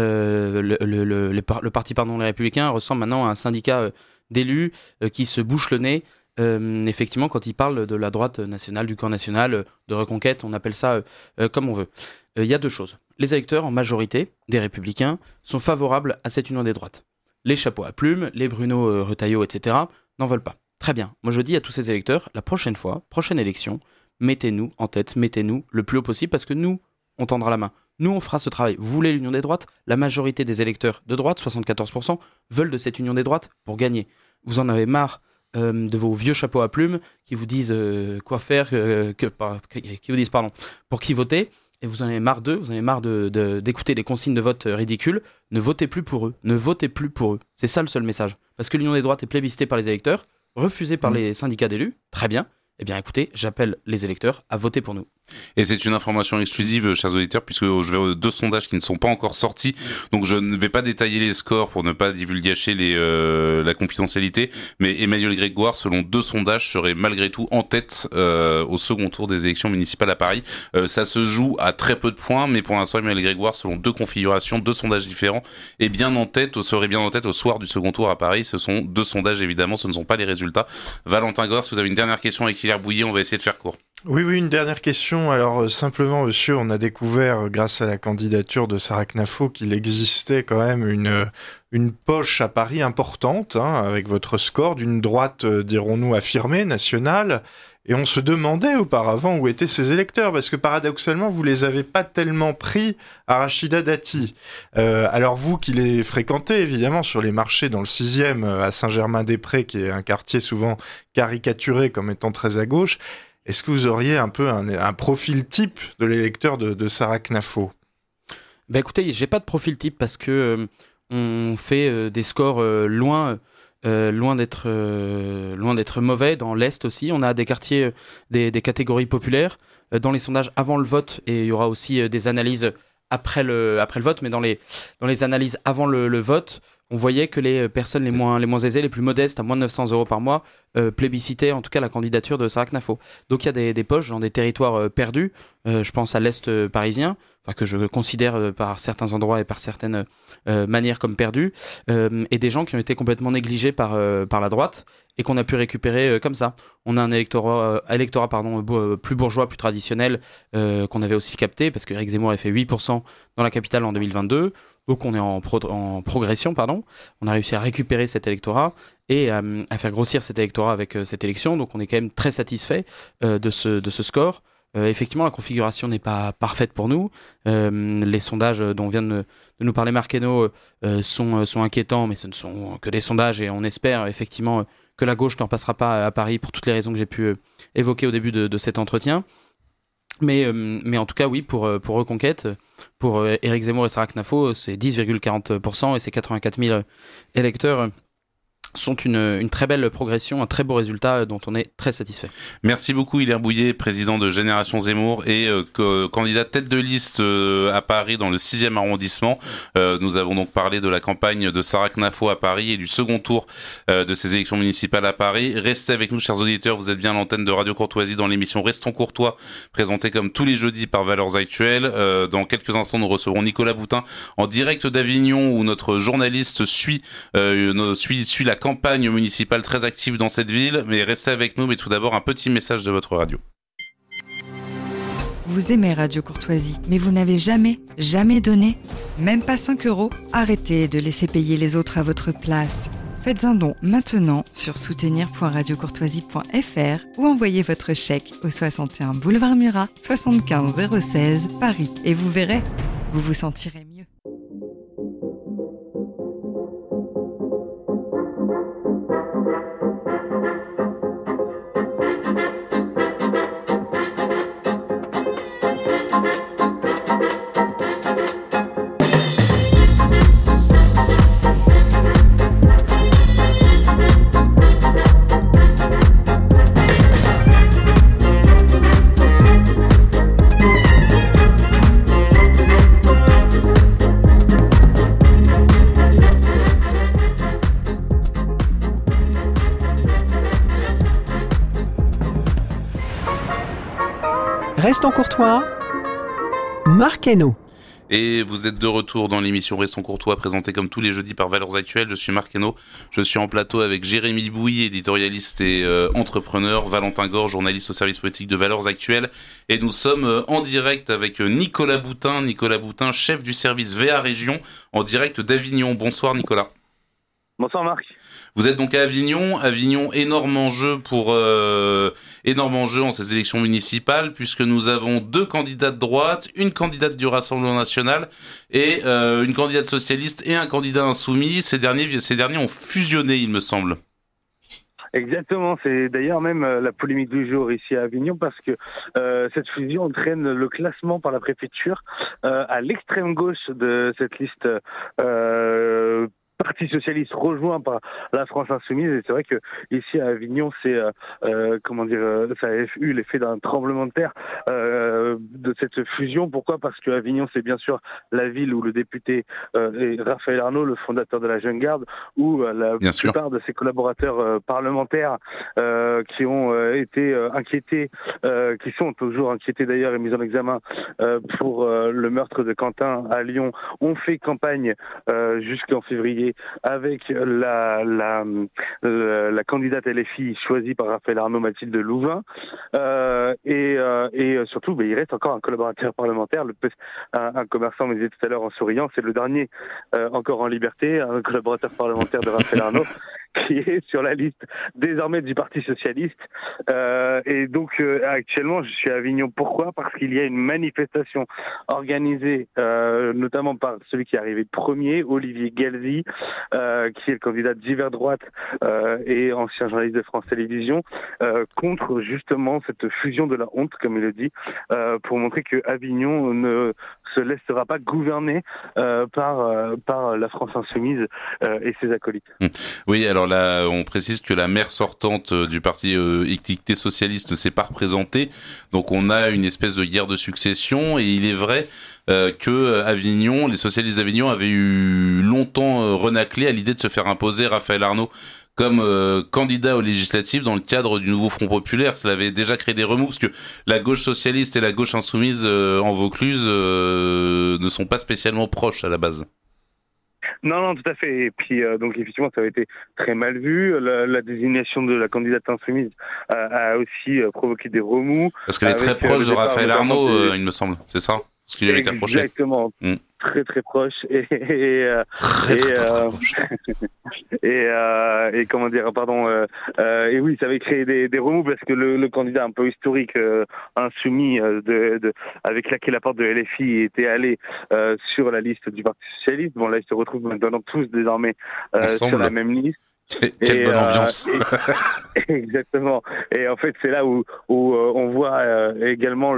le parti Les Républicains ressemble maintenant à un syndicat d'élus qui se bouche le nez. Effectivement, quand ils parlent de la droite nationale, du camp national, de Reconquête, on appelle ça comme on veut. Il y a deux choses. Les électeurs, en majorité, des Républicains, sont favorables à cette union des droites. Les chapeaux à plumes, les Bruno Retailleau, etc., n'en veulent pas. Très bien. Moi, je dis à tous ces électeurs, la prochaine fois, prochaine élection, mettez-nous en tête, mettez-nous le plus haut possible, parce que nous, on tendra la main. Nous, on fera ce travail. Vous voulez l'union des droites ? La majorité des électeurs de droite, 74%, veulent de cette union des droites pour gagner. Vous en avez marre de vos vieux chapeaux à plumes qui vous disent quoi faire, qui vous disent pour qui voter, et vous en avez marre d'eux, vous en avez marre d'écouter les consignes de vote ridicules. Ne votez plus pour eux, ne votez plus pour eux. C'est ça le seul message. Parce que l'union des droites est plébiscitée par les électeurs, refusée par les syndicats d'élus, très bien. Eh bien écoutez, j'appelle les électeurs à voter pour nous. Et c'est une information exclusive, chers auditeurs, puisque je vais deux sondages qui ne sont pas encore sortis. Donc je ne vais pas détailler les scores pour ne pas divulgacher la confidentialité. Mais Emmanuel Grégoire, selon deux sondages, serait malgré tout en tête au second tour des élections municipales à Paris. Ça se joue à très peu de points, mais pour l'instant, Emmanuel Grégoire, selon deux configurations, deux sondages différents, serait bien en tête au soir du second tour à Paris. Ce sont deux sondages, évidemment, ce ne sont pas les résultats. Valentin Gors, si vous avez une dernière question avec Hilaire Bouillet, on va essayer de faire court. Oui, une dernière question. Alors, simplement, monsieur, on a découvert, grâce à la candidature de Sarah Knafo, qu'il existait quand même une poche à Paris importante, avec votre score, d'une droite, dirons-nous, affirmée, nationale. Et on se demandait auparavant où étaient ces électeurs, parce que paradoxalement, vous les avez pas tellement pris à Rachida Dati. Alors vous qui les fréquentez, évidemment, sur les marchés dans le 6e, à Saint-Germain-des-Prés, qui est un quartier souvent caricaturé comme étant très à gauche, est-ce que vous auriez un peu un profil type de l'électeur de Sarah Knafo ? Écoutez, j'ai pas de profil type parce que on fait des scores loin d'être mauvais. Dans l'Est aussi, on a des quartiers, des catégories populaires. Dans les sondages avant le vote, et il y aura aussi des analyses après le vote, mais dans les analyses avant le vote, on voyait que les personnes les moins aisées, les plus modestes, à moins de 900 € par mois, plébiscitaient en tout cas la candidature de Sarah Knafo. Donc il y a des poches dans des territoires perdus, je pense à l'Est parisien, que je considère par certains endroits et par certaines manières comme perdus, et des gens qui ont été complètement négligés par la droite et qu'on a pu récupérer comme ça. On a un électorat plus bourgeois, plus traditionnel, qu'on avait aussi capté, parce que Éric Zemmour a fait 8% dans la capitale en 2022. Donc on est en progression, on a réussi à récupérer cet électorat et à faire grossir cet électorat avec cette élection, donc on est quand même très satisfait de ce score. Effectivement, la configuration n'est pas parfaite pour nous. Les sondages dont vient de nous parler Marc Hainaut sont inquiétants, mais ce ne sont que des sondages et on espère effectivement que la gauche n'en passera pas à Paris pour toutes les raisons que j'ai pu évoquer au début de cet entretien. Mais en tout cas, oui, pour Reconquête, pour Éric Zemmour et Sarah Knafo, c'est 10,40% et ces 84 000 électeurs sont une très belle progression, un très beau résultat dont on est très satisfait. Merci beaucoup Hilaire Bouillet, président de Génération Zemmour et candidat tête de liste à Paris dans le 6e arrondissement. Nous avons donc parlé de la campagne de Sarah Knafo à Paris et du second tour de ces élections municipales à Paris. Restez avec nous, chers auditeurs, vous êtes bien à l'antenne de Radio Courtoisie dans l'émission Restons Courtois, présentée comme tous les jeudis par Valeurs Actuelles. Dans quelques instants, nous recevrons Nicolas Boutin en direct d'Avignon où notre journaliste suit la campagne municipale très active dans cette ville, mais restez avec nous, mais tout d'abord un petit message de votre radio. Vous aimez Radio Courtoisie, mais vous n'avez jamais donné, même pas 5 €? Arrêtez de laisser payer les autres à votre place. Faites un don maintenant sur soutenir.radiocourtoisie.fr ou envoyez votre chèque au 61 boulevard Murat, 75 016 Paris. Et vous verrez, vous vous sentirez mieux. Restons courtois, Marc Hainaut. Et vous êtes de retour dans l'émission Restons Courtois, présentée comme tous les jeudis par Valeurs Actuelles. Je suis Marc Hainaut, je suis en plateau avec Jérémy Bouilly, éditorialiste et entrepreneur, Valentin Gors, journaliste au service politique de Valeurs Actuelles. Et nous sommes en direct avec Nicolas Boutin, chef du service VA Région, en direct d'Avignon. Bonsoir Nicolas. Bonsoir Marc. Vous êtes donc à Avignon, énorme enjeu en ces élections municipales, puisque nous avons deux candidats de droite, une candidate du Rassemblement National et une candidate socialiste et un candidat insoumis. Ces derniers ont fusionné, il me semble. Exactement, c'est d'ailleurs même la polémique du jour ici à Avignon parce que cette fusion entraîne le classement par la préfecture à l'extrême gauche de cette liste Parti socialiste rejoint par la France insoumise, et c'est vrai que ici à Avignon, c'est ça a eu l'effet d'un tremblement de terre de cette fusion. Pourquoi ? Parce que Avignon, c'est bien sûr la ville où le député est Raphaël Arnaud, le fondateur de la Jeune Garde, où la plupart de ses collaborateurs parlementaires qui ont été inquiétés, qui sont toujours inquiétés d'ailleurs et mis en examen pour le meurtre de Quentin à Lyon, ont fait campagne jusqu'en février avec la candidate LFI choisie par Raphaël Arnaud, Mathilde Louvain, et surtout il reste encore un collaborateur parlementaire, un commerçant me disait tout à l'heure en souriant, c'est le dernier encore en liberté, un collaborateur parlementaire de Raphaël Arnaud qui est sur la liste désormais du Parti socialiste, et donc actuellement je suis à Avignon. Pourquoi ? Parce qu'il y a une manifestation organisée notamment par celui qui est arrivé premier, Olivier Galzi, qui est le candidat d'hiver droite et ancien journaliste de France Télévisions, contre justement cette fusion de la honte, comme il le dit, pour montrer que Avignon ne se laissera pas gouverner par la France insoumise et ses acolytes. Oui, alors là, on précise que la maire sortante du parti étiqueté socialiste ne s'est pas représentée, donc on a une espèce de guerre de succession, et il est vrai que Avignon, les socialistes d'Avignon avaient eu longtemps renaclé à l'idée de se faire imposer Raphaël Arnaud comme candidat aux législatives dans le cadre du nouveau Front Populaire. Cela avait déjà créé des remous, parce que la gauche socialiste et la gauche insoumise en Vaucluse ne sont pas spécialement proches à la base. Non, tout à fait. Et puis, donc, effectivement, ça avait été très mal vu. La désignation de la candidate insoumise a aussi provoqué des remous. Parce qu'elle est très proche de Raphaël Arnaud, il me semble. C'est ça ? Ce qui lui avait été reproché. Exactement. Très, très proche. Et comment dire, pardon. Et oui, ça avait créé des remous parce que le candidat un peu historique, insoumis, avec la porte de LFI était allé sur la liste du Parti socialiste. Bon, là, ils se retrouvent maintenant tous désormais sur la même liste. Quelle bonne ambiance. Exactement. Et en fait, c'est là où on voit également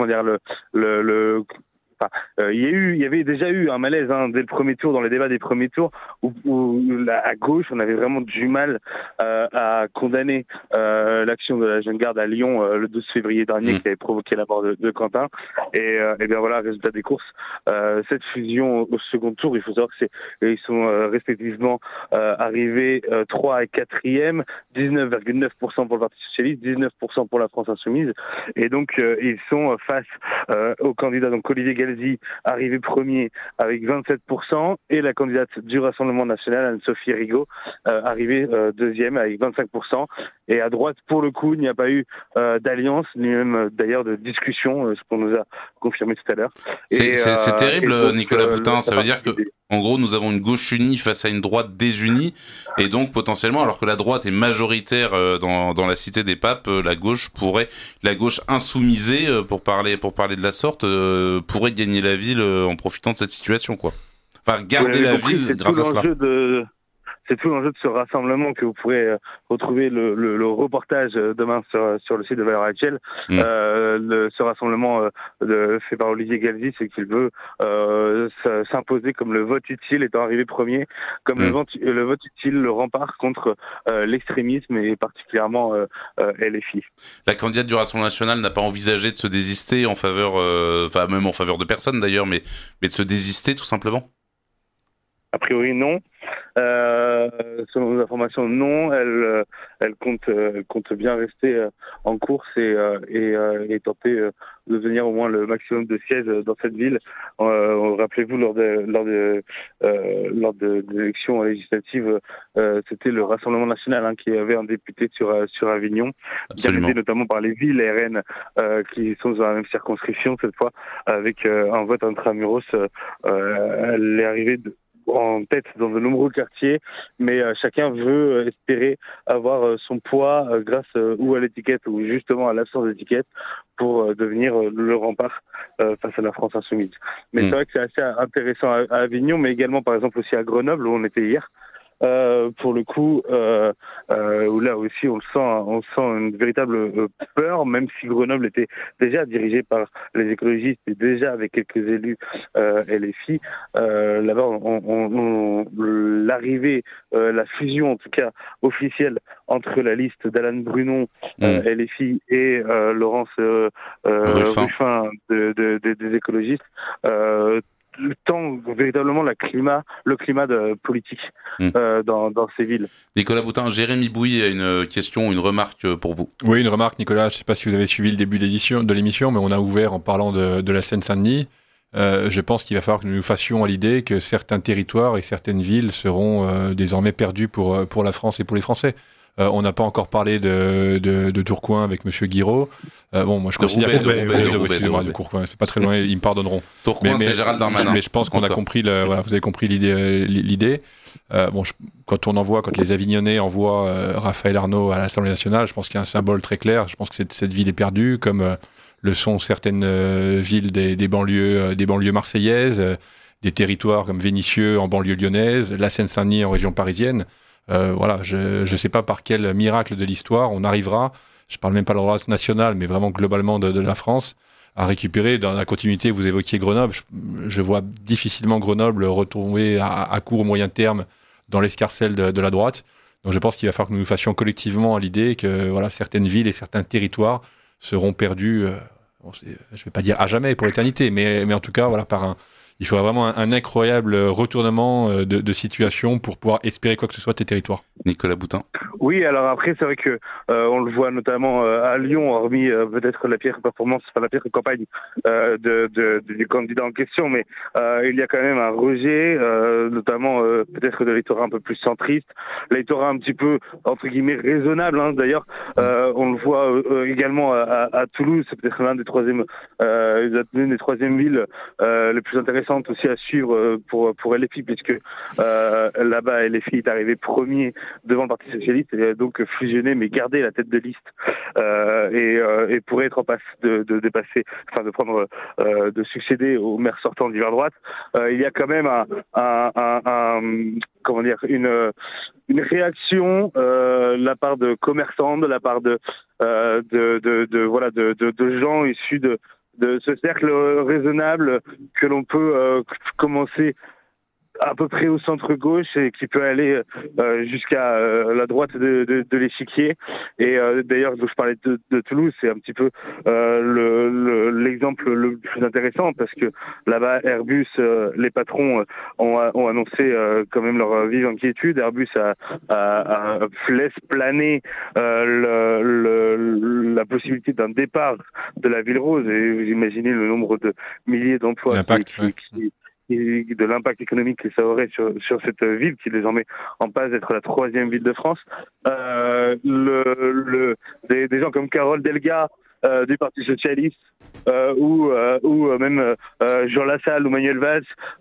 il y avait déjà eu un malaise dès le premier tour, dans les débats des premiers tours, où à gauche, on avait vraiment du mal à condamner l'action de la Jeune Garde à Lyon le 12 février dernier, qui avait provoqué la mort de Quentin. Et bien voilà, résultat des courses, cette fusion au second tour, il faut savoir qu'ils sont respectivement arrivés 3 et 4e, 19,9% pour le Parti socialiste, 19% pour la France insoumise, et donc ils sont face au candidat, donc Olivier Galzi, arrivé premier avec 27%, et la candidate du Rassemblement national, Anne-Sophie Rigaud, arrivée deuxième avec 25%. Et à droite, pour le coup, il n'y a pas eu d'alliance, ni même d'ailleurs de discussion, ce qu'on nous a confirmé tout à l'heure. C'est terrible, donc, Nicolas Boutin. Ça veut dire que, en gauche, nous avons une gauche unie face à une droite désunie, et donc potentiellement, alors que la droite est majoritaire dans la cité des papes, la gauche insoumisée, pour parler de la sorte, pourrait gagner la ville en profitant de cette situation, quoi. Enfin, garder la ville grâce à cela. C'est tout l'enjeu de ce rassemblement que vous pourrez retrouver le reportage demain sur le site de Valeurs Actuelles. Ce rassemblement fait par Olivier Galzi, c'est qu'il veut s'imposer comme le vote utile, étant arrivé premier, comme le vote utile, le rempart contre l'extrémisme et particulièrement LFI. La candidate du Rassemblement national n'a pas envisagé de se désister en faveur, même en faveur de personne d'ailleurs, mais de se désister tout simplement. A priori, non. Selon nos informations, non. Elle compte bien rester en course et tenter de devenir au moins le maximum de sièges dans cette ville. Rappelez-vous, lors de l'élection législative, c'était le Rassemblement national qui avait un député sur Avignon, gardé notamment par les villes RN qui sont dans la même circonscription cette fois, avec un vote intramuros. Elle est arrivée en tête dans de nombreux quartiers, mais chacun veut espérer avoir son poids grâce ou à l'étiquette ou justement à l'absence d'étiquette pour devenir le rempart face à la France insoumise. Mais c'est vrai que c'est assez intéressant à Avignon, mais également par exemple aussi à Grenoble où on était hier, pour le coup, où là aussi on sent une véritable peur, même si Grenoble était déjà dirigé par les écologistes et déjà avec quelques élus LFI. Là-bas, l'arrivée, la fusion en tout cas officielle entre la liste d'Alan Brunon, LFI, et Laurence Ruffin des écologistes, tend véritablement le climat politique dans ces villes. Nicolas Boutin, Jérémy Bouy a une question, une remarque pour vous. Oui, une remarque, Nicolas. Je ne sais pas si vous avez suivi le début de l'émission, mais on a ouvert en parlant de la Seine-Saint-Denis. Je pense qu'il va falloir que nous nous fassions à l'idée que certains territoires et certaines villes seront désormais perdus pour la France et pour les Français. On n'a pas encore parlé de Tourcoing avec Monsieur Guiraud. Bon, moi je considère de Tourcoing, c'est pas très loin, ils me pardonneront. Tourcoing, c'est Gérald Darmanin. Mais je pense qu'on a compris, voilà, vous avez compris l'idée. Quand les Avignonnais envoient Raphaël Arnaud à l'Assemblée nationale, je pense qu'il y a un symbole très clair. Je pense que cette ville est perdue, comme le sont certaines villes des banlieues marseillaises, des territoires comme Vénissieux en banlieue lyonnaise, la Seine-Saint-Denis en région parisienne. Voilà, je ne sais pas par quel miracle de l'histoire on arrivera, je ne parle même pas de l'ordre national, mais vraiment globalement de la France, à récupérer dans la continuité. Vous évoquiez Grenoble, je vois difficilement Grenoble retomber à court ou moyen terme dans l'escarcelle de la droite. Donc je pense qu'il va falloir que nous nous fassions collectivement à l'idée que voilà, certaines villes et certains territoires seront perdus, je ne vais pas dire à jamais pour l'éternité, mais en tout cas voilà, il faudra vraiment un incroyable retournement de situation pour pouvoir espérer quoi que ce soit de ces territoires. Nicolas Boutin. Oui, alors après, c'est vrai que on le voit notamment à Lyon, hormis peut-être la pire performance, enfin la pire campagne du candidat en question, mais il y a quand même un rejet, notamment peut-être de l'électorat un peu plus centriste, l'électorat un petit peu, entre guillemets, raisonnable, hein, d'ailleurs. On le voit également à Toulouse, c'est peut-être l'une des troisièmes villes les plus intéressantes aussi à suivre pour LFI, puisque là-bas LFI est arrivé premier devant le Parti socialiste et donc fusionné mais gardé la tête de liste et pourrait être en passe de succéder au maire sortant d'hiver droite. Il y a quand même une réaction de la part de commerçants, de la part de gens issus de ce cercle raisonnable que l'on peut commencer à peu près au centre-gauche et qui peut aller jusqu'à la droite de l'échiquier. Et d'ailleurs, je parlais de Toulouse, c'est un petit peu l'exemple le plus intéressant, parce que là-bas, Airbus, les patrons ont annoncé quand même leur vive inquiétude. Airbus laisse planer la possibilité d'un départ de la Ville Rose, et vous imaginez le nombre de milliers d'emplois de l'impact économique que ça aurait sur cette ville qui est désormais en passe d'être la troisième ville de France. Des gens comme Carole Delga du Parti socialiste ou même Jean Lassalle ou Manuel Valls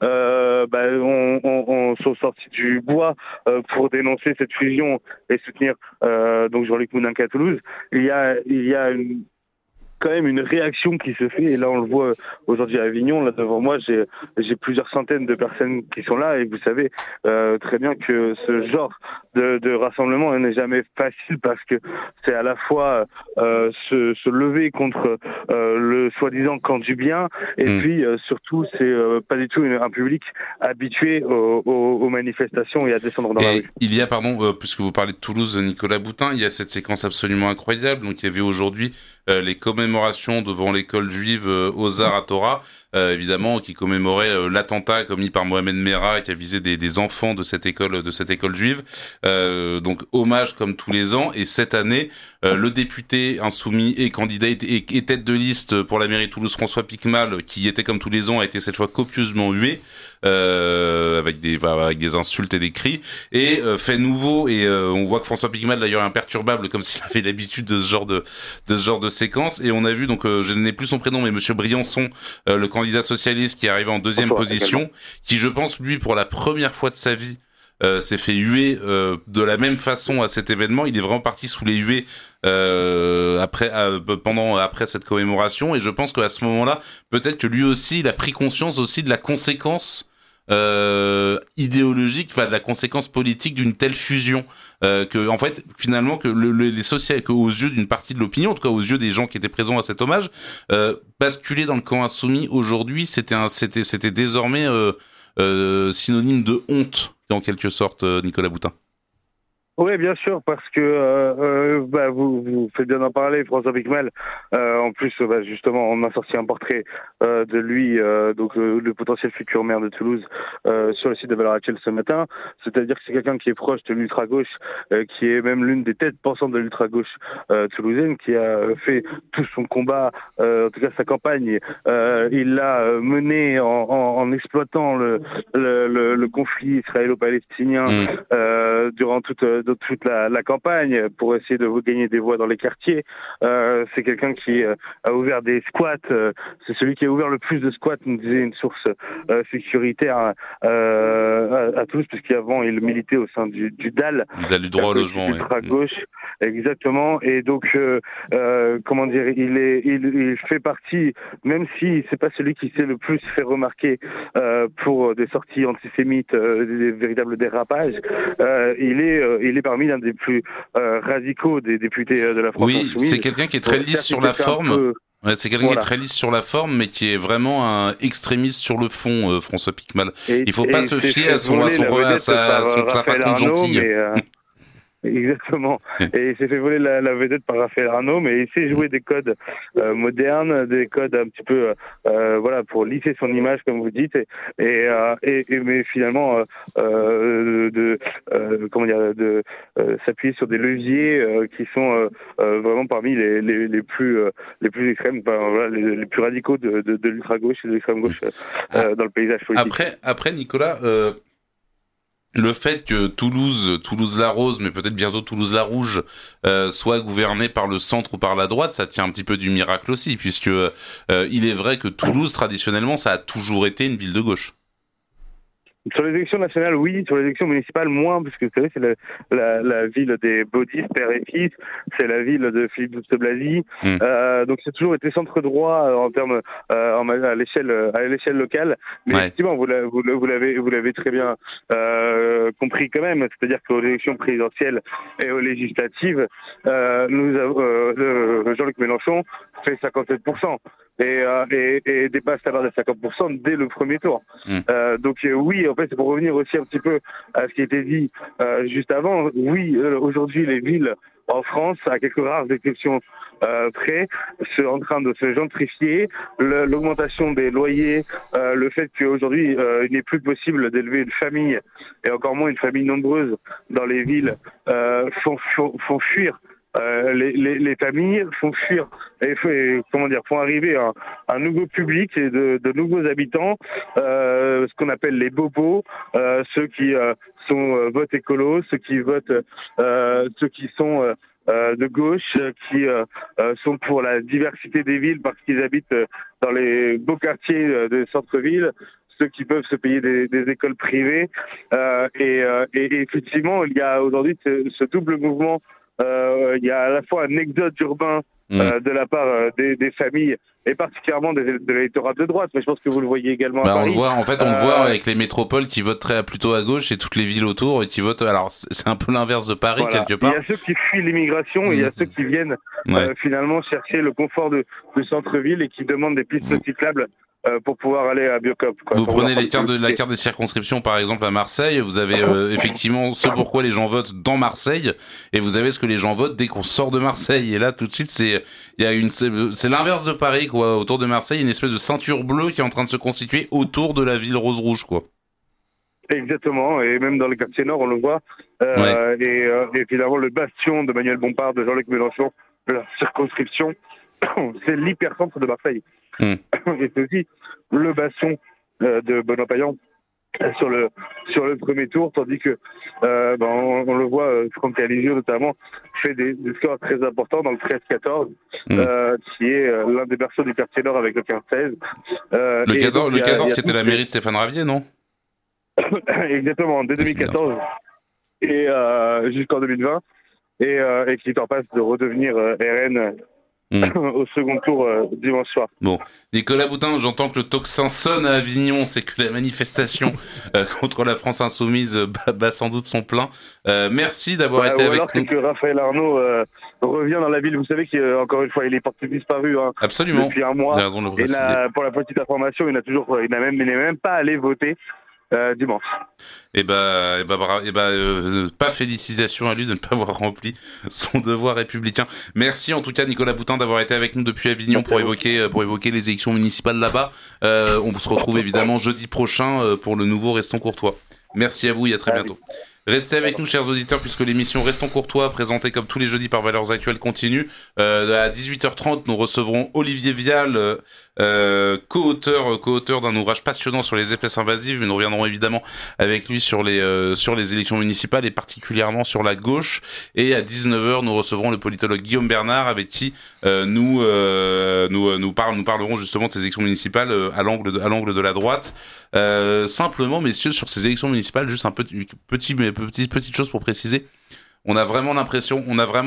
sont sortis du bois pour dénoncer cette fusion et soutenir donc Jean-Luc Moudenc à Toulouse. Il y a quand même une réaction qui se fait, et là on le voit aujourd'hui à Avignon. Là devant moi, j'ai plusieurs centaines de personnes qui sont là, et vous savez très bien que ce genre de rassemblement n'est jamais facile, parce que c'est à la fois se lever contre le soi-disant camp du bien, et puis surtout c'est pas du tout un public habitué aux manifestations et à descendre dans la rue. Il y a, puisque vous parlez de Toulouse, Nicolas Boutin, il y a cette séquence absolument incroyable. Donc il y avait aujourd'hui les commémorations devant l'école juive Ozar à Torah, évidemment, qui commémorait l'attentat commis par Mohamed Merah, qui a visé des enfants de cette école juive. Donc hommage comme tous les ans. Et cette année, le député insoumis et candidat et tête de liste pour la mairie de Toulouse, François Picmal, qui était comme tous les ans, a été cette fois copieusement hué, avec des insultes et des cris. Et fait nouveau, et on voit que François Picmal d'ailleurs est imperturbable, comme s'il avait l'habitude de ce genre de séquence. Et on a vu, donc je n'ai plus son prénom, mais Monsieur Briançon, le candidat socialiste qui est arrivé en deuxième position, qui, je pense, lui, pour la première fois de sa vie, s'est fait huer de la même façon à cet événement. Il est vraiment parti sous les huées après cette commémoration, et je pense qu'à ce moment-là, peut-être que lui aussi, il a pris conscience aussi de la conséquence idéologique, de la conséquence politique d'une telle fusion. Que en fait, finalement, que que aux yeux d'une partie de l'opinion, en tout cas aux yeux des gens qui étaient présents à cet hommage, basculer dans le camp insoumis aujourd'hui, c'était désormais synonyme de honte, en quelque sorte, Nicolas Boutin. Oui, bien sûr, parce que vous faites bien d'en parler, François Picmal. En plus, justement, on a sorti un portrait de lui, donc le potentiel futur maire de Toulouse, sur le site de Valeurs Actuelles ce matin. C'est-à-dire que c'est quelqu'un qui est proche de l'ultra-gauche, qui est même l'une des têtes pensantes de l'ultra-gauche toulousaine, qui a fait tout son combat, en tout cas sa campagne. Il l'a mené en exploitant le conflit israélo-palestinien durant toute la campagne pour essayer de gagner des voix dans les quartiers. C'est quelqu'un qui a ouvert des squats. C'est celui qui a ouvert le plus de squats, nous disait une source sécuritaire à Toulouse, puisqu'avant il militait au sein du DAL. Du droit au logement, ultra-gauche, exactement. Et donc, comment dire, il fait partie, même si c'est pas celui qui s'est le plus fait remarquer pour des sorties antisémites, des véritables dérapages, il est parmi l'un des plus radicaux des députés de la France insoumise. Oui, c'est quelqu'un qui est très lisse sur la forme. C'est quelqu'un qui est très lisse sur la forme, mais qui est vraiment un extrémiste sur le fond, François Picmal. Il faut pas se fier à sa façon gentille. Exactement. Et il s'est fait voler la vedette par Raphaël Arnaud, mais il sait jouer des codes modernes, des codes un petit peu, pour lisser son image, comme vous dites, mais finalement s'appuyer sur des leviers qui sont vraiment parmi les plus extrêmes, les plus radicaux de l'ultra gauche et de l'extrême gauche dans le paysage politique. Après Nicolas. Le fait que Toulouse-la-Rose, mais peut-être bientôt Toulouse-la-Rouge, soit gouverné par le centre ou par la droite, ça tient un petit peu du miracle aussi, puisque il est vrai que Toulouse, traditionnellement, ça a toujours été une ville de gauche. Sur les élections nationales, oui. Sur les élections municipales, moins, parce que vous savez, c'est la ville des Baudistes, père et fils. C'est la ville de Philippe Douste-Blazy. Donc, c'est toujours été centre droit en termes à l'échelle locale. Mais effectivement, vous l'avez très bien compris quand même. C'est-à-dire qu'aux élections présidentielles et aux législatives, Jean-Luc Mélenchon fait 57%. Et dépasse la barre de 50% dès le premier tour. Donc oui, en fait, c'est pour revenir aussi un petit peu à ce qui a été dit juste avant. Oui, aujourd'hui, les villes en France, à quelques rares exceptions près, sont en train de se gentrifier. L'augmentation des loyers, le fait qu'aujourd'hui, il n'est plus possible d'élever une famille, et encore moins une famille nombreuse dans les villes, font fuir les familles, font fuir font arriver un nouveau public et de nouveaux habitants, ce qu'on appelle les bobos, ceux qui sont vote écolo, ceux qui sont de gauche, qui sont pour la diversité des villes parce qu'ils habitent dans les beaux quartiers des centres-villes, ceux qui peuvent se payer des écoles privées, et effectivement il y a aujourd'hui ce double mouvement. Il y a à la fois un exode urbain de la part des familles et particulièrement de l'électorat de droite, mais je pense que vous le voyez également à Paris. On le voit avec les métropoles qui votent plutôt à gauche et toutes les villes autour et qui votent. Alors c'est un peu l'inverse de Paris quelque part. Il y a ceux qui fuient l'immigration et il y a ceux qui viennent finalement chercher le confort du centre-ville et qui demandent des pistes cyclables pour pouvoir aller à Biocop. Vous prenez la carte des circonscriptions, par exemple, à Marseille, vous avez effectivement ce pourquoi les gens votent dans Marseille, et vous avez ce que les gens votent dès qu'on sort de Marseille. Et là, tout de suite, c'est l'inverse de Paris, quoi. Autour de Marseille, une espèce de ceinture bleue qui est en train de se constituer autour de la ville rose-rouge, quoi. Exactement, et même dans le quartier nord, on le voit. Et finalement, le bastion de Manuel Bompard, de Jean-Luc Mélenchon, de la circonscription, c'est l'hypercentre de Marseille. Et c'est aussi le bastion de Benoît Payan sur le premier tour, tandis que on le voit, Franck Aligio notamment fait des scores très importants dans le 13-14, qui est l'un des berceaux du quartier nord avec le 15-16. Le 14 qui était la mairie de Stéphane Ravier, non? Exactement, dès 2014 et jusqu'en 2020, et qui est en passe de redevenir RN au second tour dimanche soir. Bon, Nicolas Boutin, j'entends que le tocsin sonne à Avignon, c'est que la manifestation contre la France insoumise bat sans doute son plein. Merci d'avoir été avec nous. Ou alors c'est que Raphaël Arnaud revient dans la ville. Vous savez qu'encore une fois, il est porté disparu Absolument. depuis un mois. Raison de le et là, pour la petite information, il n'est même pas allé voter dimanche. Pas félicitations à lui de ne pas avoir rempli son devoir républicain. Merci en tout cas Nicolas Boutin d'avoir été avec nous depuis Avignon pour évoquer les élections municipales là-bas. On se retrouve évidemment jeudi prochain pour le nouveau Restons Courtois. Merci à vous et à très bientôt. Restez avec nous, chers auditeurs, puisque l'émission Restons Courtois, présentée comme tous les jeudis par Valeurs Actuelles, continue. À 18h30, nous recevrons Olivier Vial, co-auteur d'un ouvrage passionnant sur les espèces invasives. Nous reviendrons évidemment avec lui sur les élections municipales et particulièrement sur la gauche. Et à 19h, nous recevrons le politologue Guillaume Bernard, avec qui nous parlerons justement de ces élections municipales à l'angle de la droite. Simplement, messieurs, sur ces élections municipales, juste un petite chose pour préciser. On a vraiment l'impression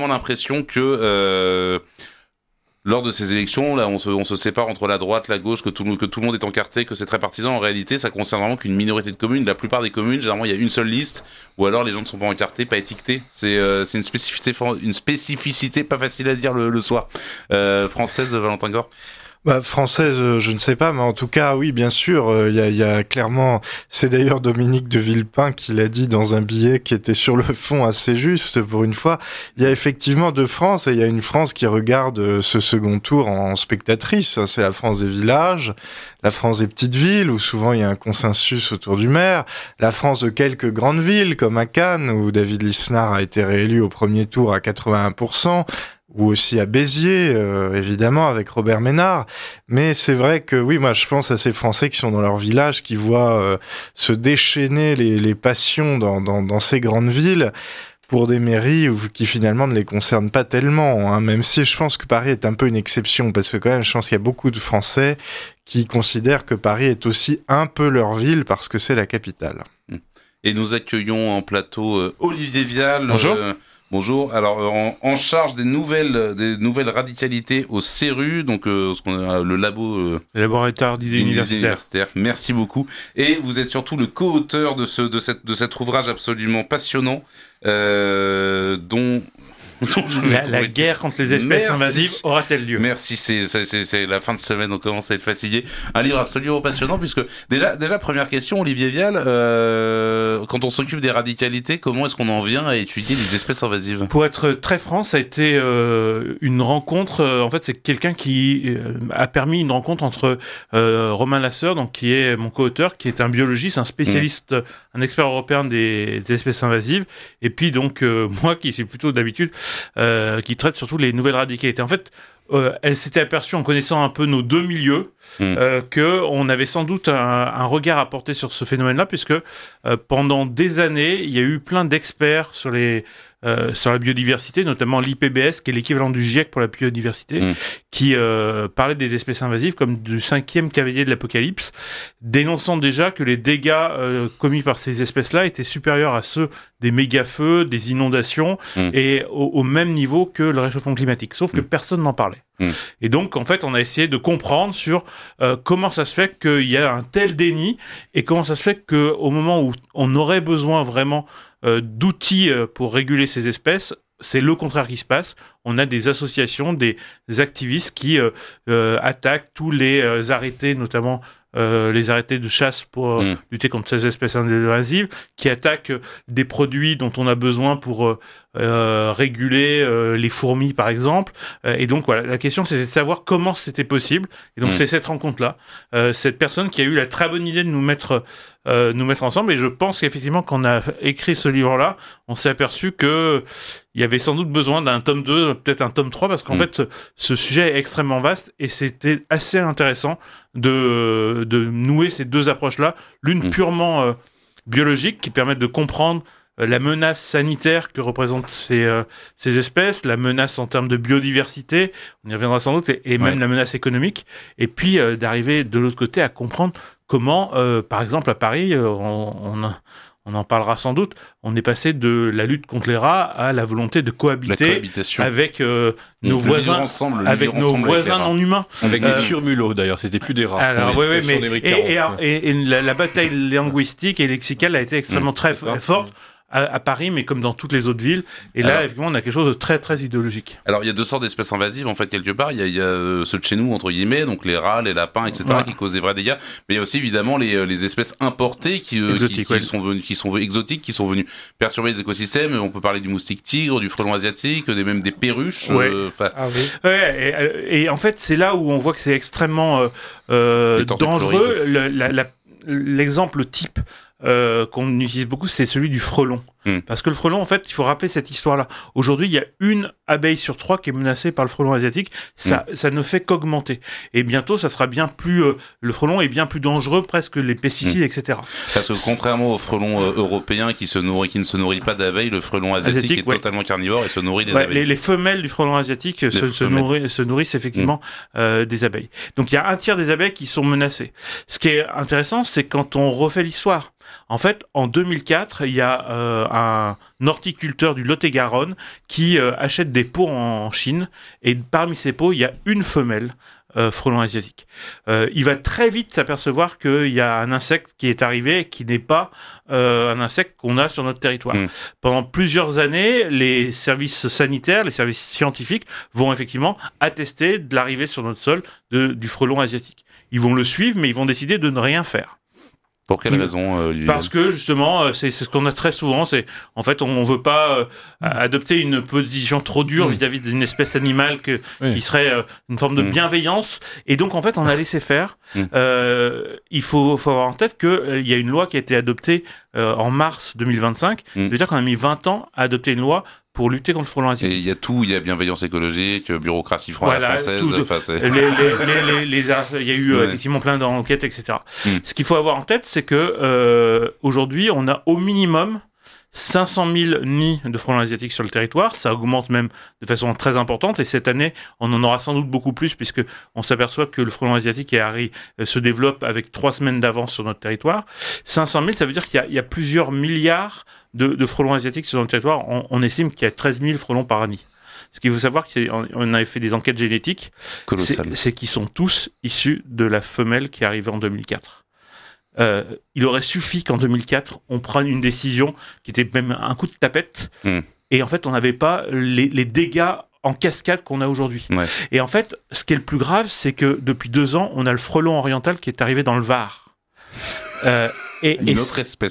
que lors de ces élections, là, on se sépare entre la droite, la gauche, que tout le monde est encarté, que c'est très partisan. En réalité, ça concerne vraiment qu'une minorité de communes. La plupart des communes, généralement, il y a une seule liste, ou alors les gens ne sont pas encartés, pas étiquetés. C'est une spécificité pas facile à dire le soir. Française, Valentin Gore. Française, je ne sais pas, mais en tout cas, oui, bien sûr, il y a clairement, c'est d'ailleurs Dominique de Villepin qui l'a dit dans un billet qui était sur le fond assez juste pour une fois. Il y a effectivement deux France et il y a une France qui regarde ce second tour en spectatrice. C'est la France des villages, la France des petites villes où souvent il y a un consensus autour du maire, la France de quelques grandes villes comme à Cannes où David Lisnard a été réélu au premier tour à 81%. Ou aussi à Béziers, évidemment, avec Robert Ménard. Mais c'est vrai que, oui, moi, je pense à ces Français qui sont dans leur village, qui voient se déchaîner les passions dans ces grandes villes pour des mairies qui, finalement, ne les concernent pas tellement. Hein, même si je pense que Paris est un peu une exception, parce que, quand même, je pense qu'il y a beaucoup de Français qui considèrent que Paris est aussi un peu leur ville, parce que c'est la capitale. Et nous accueillons en plateau Olivier Vial. Bonjour. Bonjour. Alors en charge des nouvelles radicalités au CERU, donc ce qu'on a le laboratoire d'idées universitaires. Merci beaucoup. Et vous êtes surtout le co-auteur de cet ouvrage absolument passionnant dont la guerre contre les espèces invasives aura-t-elle lieu? Merci, c'est la fin de semaine, on commence à être fatigué. Un livre absolument passionnant, puisque déjà première question, Olivier Vial, quand on s'occupe des radicalités, comment est-ce qu'on en vient à étudier les espèces invasives? Pour être très franc, ça a été une rencontre, en fait c'est quelqu'un qui a permis une rencontre entre Romain Lasseur, donc qui est mon co-auteur, qui est un biologiste, un spécialiste, un expert européen des espèces invasives, et puis donc moi qui suis plutôt d'habitude qui traite surtout les nouvelles radicalités. En fait, elle s'était aperçue en connaissant un peu nos deux milieux que on avait sans doute un regard à porter sur ce phénomène-là, puisque pendant des années, il y a eu plein d'experts sur la biodiversité, notamment l'IPBES, qui est l'équivalent du GIEC pour la biodiversité, qui parlait des espèces invasives comme du 5e cavalier de l'apocalypse, dénonçant déjà que les dégâts commis par ces espèces-là étaient supérieurs à ceux des méga-feux, des inondations, et au même niveau que le réchauffement climatique. Sauf que personne n'en parlait. Et donc, en fait, on a essayé de comprendre sur comment ça se fait qu'il y a un tel déni, et comment ça se fait qu'au moment où on aurait besoin vraiment d'outils pour réguler ces espèces, c'est le contraire qui se passe. On a des associations, des activistes qui attaquent tous les arrêtés, notamment les arrêtés de chasse pour lutter contre ces espèces invasives, qui attaquent des produits dont on a besoin pour réguler les fourmis, par exemple. Et donc, voilà, la question, c'était de savoir comment c'était possible. Et donc, c'est cette rencontre-là, cette personne qui a eu la très bonne idée de nous mettre ensemble. Et je pense qu'effectivement, quand on a écrit ce livre-là, on s'est aperçu que il y avait sans doute besoin d'un tome 2, peut-être un tome 3, parce qu'en fait, ce sujet est extrêmement vaste et c'était assez intéressant de nouer ces deux approches-là. L'une purement biologique, qui permet de comprendre la menace sanitaire que représentent ces espèces, la menace en termes de biodiversité, on y reviendra sans doute, et même la menace économique, et puis d'arriver de l'autre côté à comprendre comment, par exemple à Paris, on on en parlera sans doute, on est passé de la lutte contre les rats à la volonté de cohabiter avec nos voisins, non humains. Avec des surmulots d'ailleurs, c'était plus des rats. Alors, et la bataille linguistique et lexicale a été extrêmement très forte. À Paris, mais comme dans toutes les autres villes. Et là, effectivement, on a quelque chose de très, très idéologique. Alors, il y a deux sortes d'espèces invasives, en fait, quelque part. Il y a ceux de chez nous, entre guillemets, donc les rats, les lapins, etc., qui causent des vrais dégâts. Mais il y a aussi, évidemment, les espèces importées qui sont exotiques, qui sont venues perturber les écosystèmes. On peut parler du moustique tigre, du frelon asiatique, même des perruches. Et en fait, c'est là où on voit que c'est extrêmement dangereux. L'exemple type qu'on utilise beaucoup, c'est celui du frelon. Parce que le frelon, en fait, il faut rappeler cette histoire-là. Aujourd'hui, il y a une abeille sur 3 qui est menacée par le frelon asiatique. Ça ne fait qu'augmenter. Et bientôt, ça sera bien plus... le frelon est bien plus dangereux, presque les pesticides, etc. Parce que contrairement au frelon européen qui ne se nourrit pas d'abeilles, le frelon asiatique est totalement carnivore et se nourrit des abeilles. Les femelles du frelon asiatique se nourrissent effectivement des abeilles. Donc, il y a un tiers des abeilles qui sont menacées. Ce qui est intéressant, c'est quand on refait l'histoire. En fait, en 2004, il y a un horticulteur du Lot-et-Garonne qui achète des pots en Chine, et parmi ces pots, il y a une femelle frelon asiatique. Il va très vite s'apercevoir qu'il y a un insecte qui est arrivé qui n'est pas un insecte qu'on a sur notre territoire. Pendant plusieurs années, les services sanitaires, les services scientifiques vont effectivement attester de l'arrivée sur notre sol du frelon asiatique. Ils vont le suivre, mais ils vont décider de ne rien faire. Pour quelle raison Parce que justement, c'est ce qu'on a très souvent. C'est en fait, on veut pas adopter une position trop dure vis-à-vis d'une espèce animale qui serait une forme de bienveillance. Et donc, en fait, on a laissé faire. Il faut avoir en tête que il y a une loi qui a été adoptée en mars 2025. Ça veut dire qu'on a mis 20 ans à adopter une loi pour lutter contre le frelon asiatique. Et il y a bienveillance écologique, bureaucratie française. Il y a eu effectivement plein d'enquêtes, etc. Ce qu'il faut avoir en tête, c'est que aujourd'hui, on a au minimum 500 000 nids de frelons asiatiques sur le territoire. Ça augmente même de façon très importante. Et cette année, on en aura sans doute beaucoup plus, puisque on s'aperçoit que le frelon asiatique se développe avec 3 semaines d'avance sur notre territoire. 500 000, ça veut dire qu'il y a plusieurs milliards de frelons asiatiques sur notre territoire. On estime qu'il y a 13 000 frelons par nid. Ce qu'il faut savoir, qu'on avait fait des enquêtes génétiques, c'est qu'ils sont tous issus de la femelle qui est arrivée en 2004. Il aurait suffi qu'en 2004, on prenne une décision qui était même un coup de tapette, et en fait, on n'avait pas les dégâts en cascade qu'on a aujourd'hui. Et en fait, ce qui est le plus grave, c'est que depuis 2 ans, on a le frelon oriental qui est arrivé dans le Var. Une autre espèce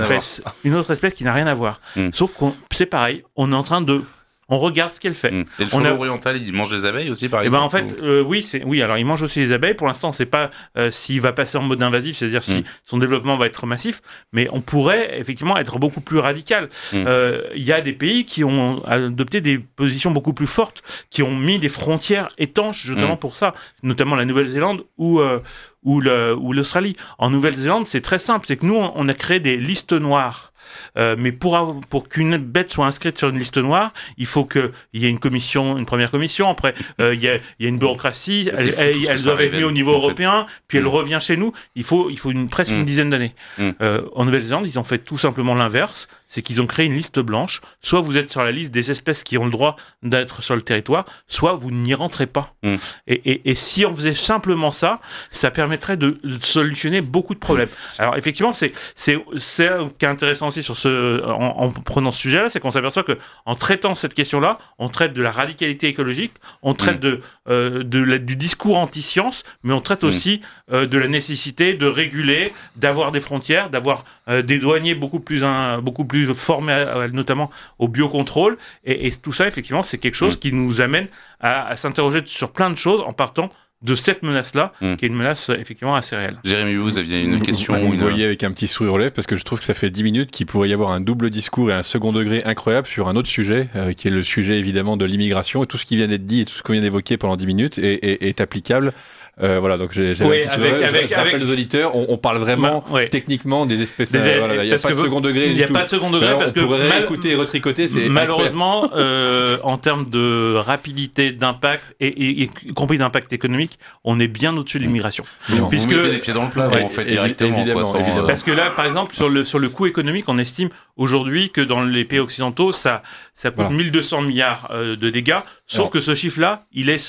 qui n'a rien à voir. Sauf que c'est pareil, on est en train de... On regarde ce qu'elle fait. Et le frelon oriental, il mange les abeilles aussi, par exemple? En fait, oui. Alors, il mange aussi les abeilles. Pour l'instant, on ne sait pas s'il va passer en mode invasif, c'est-à-dire si son développement va être massif. Mais on pourrait effectivement être beaucoup plus radical. Il y a des pays qui ont adopté des positions beaucoup plus fortes, qui ont mis des frontières étanches, justement pour ça, notamment la Nouvelle-Zélande ou l'Australie. En Nouvelle-Zélande, c'est très simple. C'est que nous, on a créé des listes noires. Mais pour qu'une bête soit inscrite sur une liste noire, il faut qu'il y ait une première commission. Après, il y a une bureaucratie. Elle doit être mise au niveau européen, puis elle revient chez nous. Il faut presque une dizaine d'années. En Nouvelle-Zélande, ils ont fait tout simplement l'inverse. C'est qu'ils ont créé une liste blanche. Soit vous êtes sur la liste des espèces qui ont le droit d'être sur le territoire, soit vous n'y rentrez pas. Et si on faisait simplement ça, ça permettrait de solutionner beaucoup de problèmes. Alors effectivement, c'est ce qui est intéressant aussi en prenant ce sujet-là, c'est qu'on s'aperçoit que en traitant cette question-là, on traite de la radicalité écologique, on traite du discours anti-science, mais on traite aussi de la nécessité de réguler, d'avoir des frontières, d'avoir des douaniers beaucoup plus formés notamment au biocontrôle, et tout ça effectivement c'est quelque chose qui nous amène à s'interroger sur plein de choses en partant de cette menace-là, qui est une menace effectivement assez réelle. Jérémy, vous aviez une question? Vous voyez avec un petit sourire aux lèvres, parce que je trouve que ça fait 10 minutes qu'il pourrait y avoir un double discours et un second degré incroyable sur un autre sujet, qui est le sujet évidemment de l'immigration, et tout ce qui vient d'être dit et tout ce qu'on vient d'évoquer pendant 10 minutes est applicable. Voilà, donc j'ai un petit sourire. Je rappelle aux auditeurs, on parle vraiment techniquement des espèces. Il n'y a pas de second degré. Il n'y a pas de second degré parce que réécouter et retricoter, c'est malheureusement en termes de rapidité, d'impact et y compris d'impact économique, économique, on est bien au-dessus de l'immigration. Puisque vous mettez les pieds dans le plat, vous faites directement. Évidemment. Parce que là, par exemple, sur le coût économique, on estime aujourd'hui que dans les pays occidentaux, ça coûte 1200 milliards de dégâts. Sauf que ce chiffre-là, il est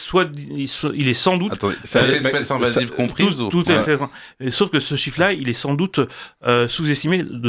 sans doute. Attendez, toute espèce invasive comprise. Tout à fait. Sauf que ce chiffre-là, il est sans doute sous-estimé de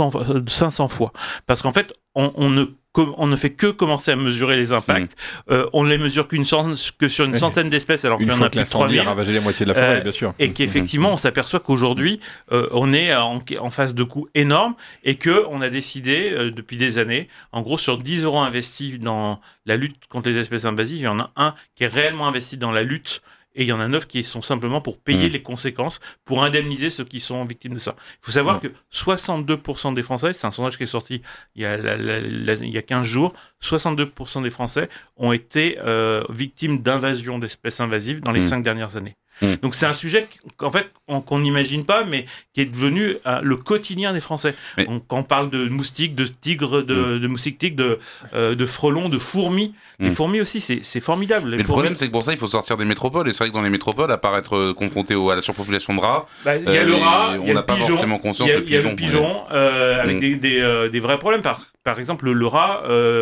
500 fois. Parce qu'en fait, on ne fait que commencer à mesurer les impacts. On ne les mesure que sur une centaine d'espèces, alors qu'il y en a plus de 3000. A ravagé la moitié de la forêt, bien sûr. Et qu'effectivement, on s'aperçoit qu'aujourd'hui, on est en phase de coûts énormes et qu'on a décidé, depuis des années, en gros, sur 10 € investis dans la lutte contre les espèces invasives, il y en a un qui est réellement investi dans la lutte. Et il y en a 9 qui sont simplement pour payer les conséquences, pour indemniser ceux qui sont victimes de ça. Il faut savoir que 62% des Français, c'est un sondage qui est sorti il y a 15 jours, 62% des Français ont été victimes d'invasion d'espèces invasives dans les 5 dernières années. Donc c'est un sujet qu'on n'imagine pas, mais qui est devenu le quotidien des Français. Quand on parle de moustiques, de tigres, de moustiques, de frelons, de fourmis. Les fourmis aussi, c'est formidable. Mais le problème, c'est que pour ça, il faut sortir des métropoles. Et c'est vrai que dans les métropoles, à part être confronté à la surpopulation de rats, il y a le rat, on n'a pas forcément conscience le pigeon. Il y a le pigeon, avec des vrais problèmes. Par exemple, le rat,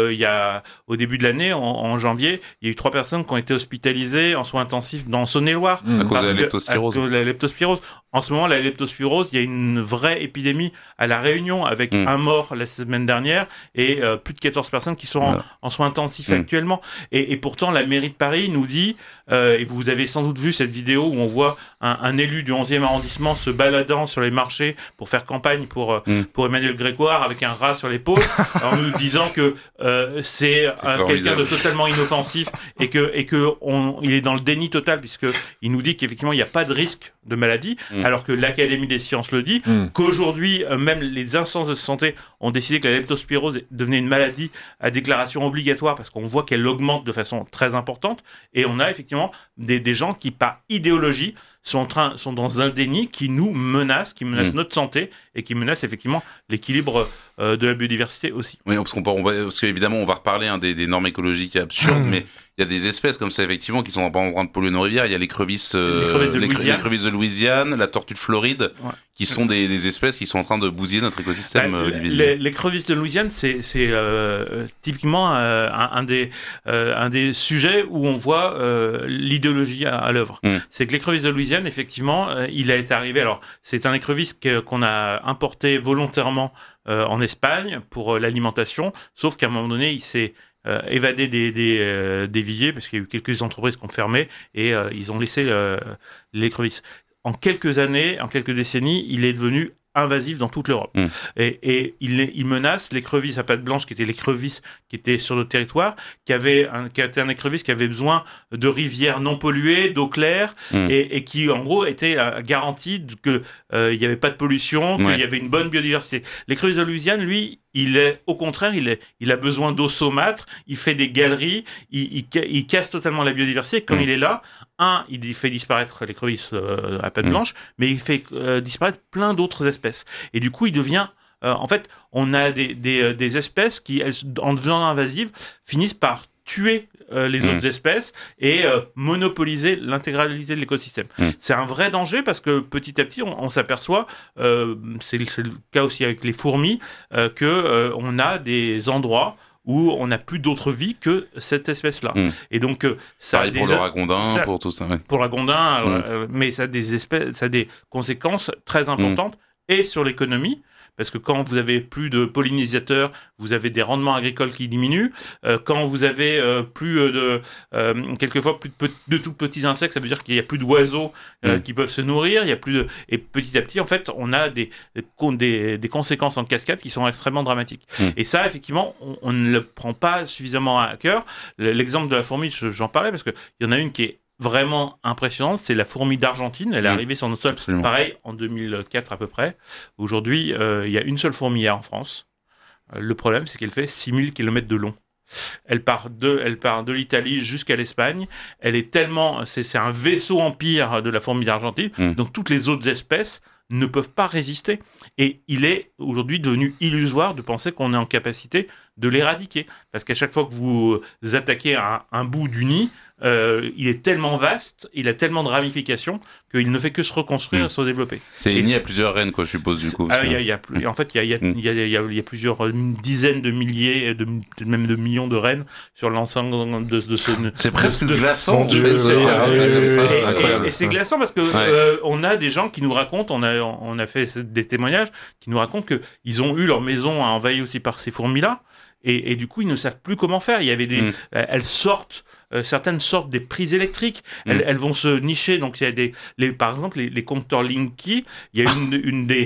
au début de l'année, en janvier, il y a eu 3 personnes qui ont été hospitalisées en soins intensifs dans Saône-et-Loire. À cause de la leptospirose. En ce moment, la leptospirose, il y a une vraie épidémie à La Réunion avec un mort la semaine dernière et plus de 14 personnes qui sont en soins intensifs actuellement. Et pourtant, la mairie de Paris nous dit, et vous avez sans doute vu cette vidéo où on voit un élu du 11e arrondissement se baladant sur les marchés pour faire campagne pour Emmanuel Grégoire avec un rat sur l'épaule, en nous disant que c'est quelqu'un de totalement inoffensif et que il est dans le déni total, puisque il nous dit qu'effectivement il n'y a pas de risque de maladie, alors que l'Académie des sciences le dit, qu'aujourd'hui même les instances de santé ont décidé que la leptospirose devenait une maladie à déclaration obligatoire parce qu'on voit qu'elle augmente de façon très importante, et on a effectivement des gens qui par idéologie sont dans un déni qui nous menace, qui menace notre santé et qui menace effectivement l'équilibre de la biodiversité aussi. Oui, parce qu'évidemment on va reparler des normes écologiques absurdes, mais il y a des espèces comme ça effectivement qui sont en train de polluer nos rivières. Il y a l'écrevisses de Louisiane, la tortue de Floride, qui sont des espèces qui sont en train de bousiller notre écosystème. L'écrevisse de Louisiane, c'est typiquement un des sujets où on voit l'idéologie à l'œuvre. C'est que l'écrevisse de Louisiane, effectivement, il a été arrivé. Alors, c'est un écrevisse qu'on a importé volontairement en Espagne pour l'alimentation, sauf qu'à un moment donné, il s'est évadé des viviers parce qu'il y a eu quelques entreprises qui ont fermé et ils ont laissé l'écrevisse. En quelques années, en quelques décennies, il est devenu invasif dans toute l'Europe. Et il menace l'écrevisse à pattes blanches, qui était l'écrevisse qui était sur notre territoire, qui était un écrevisse qui avait besoin de rivières non polluées, d'eau claire, et qui, en gros, était garantie qu'il n'y avait pas de pollution, qu'il y avait une bonne biodiversité. L'écrevisse de Louisiane, lui, au contraire, il a besoin d'eau saumâtre, il fait des galeries, il casse totalement la biodiversité. Quand il est là, il fait disparaître l'écrevisse à pattes blanches, mais il fait disparaître plein d'autres espèces. Et du coup, il devient... en fait, on a des espèces qui, en devenant invasives, finissent par tuer les autres espèces et monopoliser l'intégralité de l'écosystème. C'est un vrai danger parce que petit à petit, on s'aperçoit, c'est le cas aussi avec les fourmis, que on a des endroits où on n'a plus d'autre vie que cette espèce-là. Et donc, ça pareil pour le ragondin, pour tout ça. Pour le ragondin, mais ça a des conséquences très importantes et sur l'économie. Parce que quand vous avez plus de pollinisateurs, vous avez des rendements agricoles qui diminuent. Quand vous avez quelquefois plus de tout petits insectes, ça veut dire qu'il y a plus d'oiseaux qui peuvent se nourrir. Il y a plus et petit à petit, en fait, on a des conséquences en cascade qui sont extrêmement dramatiques. Et ça, effectivement, on ne le prend pas suffisamment à cœur. L'exemple de la fourmi, j'en parlais parce que il y en a une qui est vraiment impressionnante, c'est la fourmi d'Argentine. Elle est arrivée sur notre sol, pareil, en 2004 à peu près. Aujourd'hui, il y a une seule fourmilière en France. Le problème, c'est qu'elle fait 6000 km de long. Elle part de l'Italie jusqu'à l'Espagne. Elle est tellement... C'est un vaisseau empire de la fourmi d'Argentine. Donc, toutes les autres espèces ne peuvent pas résister. Et il est aujourd'hui devenu illusoire de penser qu'on est en capacité de l'éradiquer. Parce qu'à chaque fois que vous attaquez un bout du nid, il est tellement vaste, il a tellement de ramifications qu'il ne fait que se reconstruire et se développer. C'est une nid à plusieurs reines, quoi, je suppose, du coup. En fait, il y a plusieurs dizaines de milliers, même de millions de reines sur l'ensemble de ce... C'est presque glaçant. Mon Dieu, et c'est glaçant parce que on a des gens qui nous racontent, on a fait des témoignages, qui nous racontent qu'ils ont eu leur maison envahie aussi par ces fourmis-là. Et du coup, ils ne savent plus comment faire. Il y avait elles sortent, certaines sortent des prises électriques. Elles vont se nicher. Donc, il y a par exemple, les compteurs Linky. Il y a une des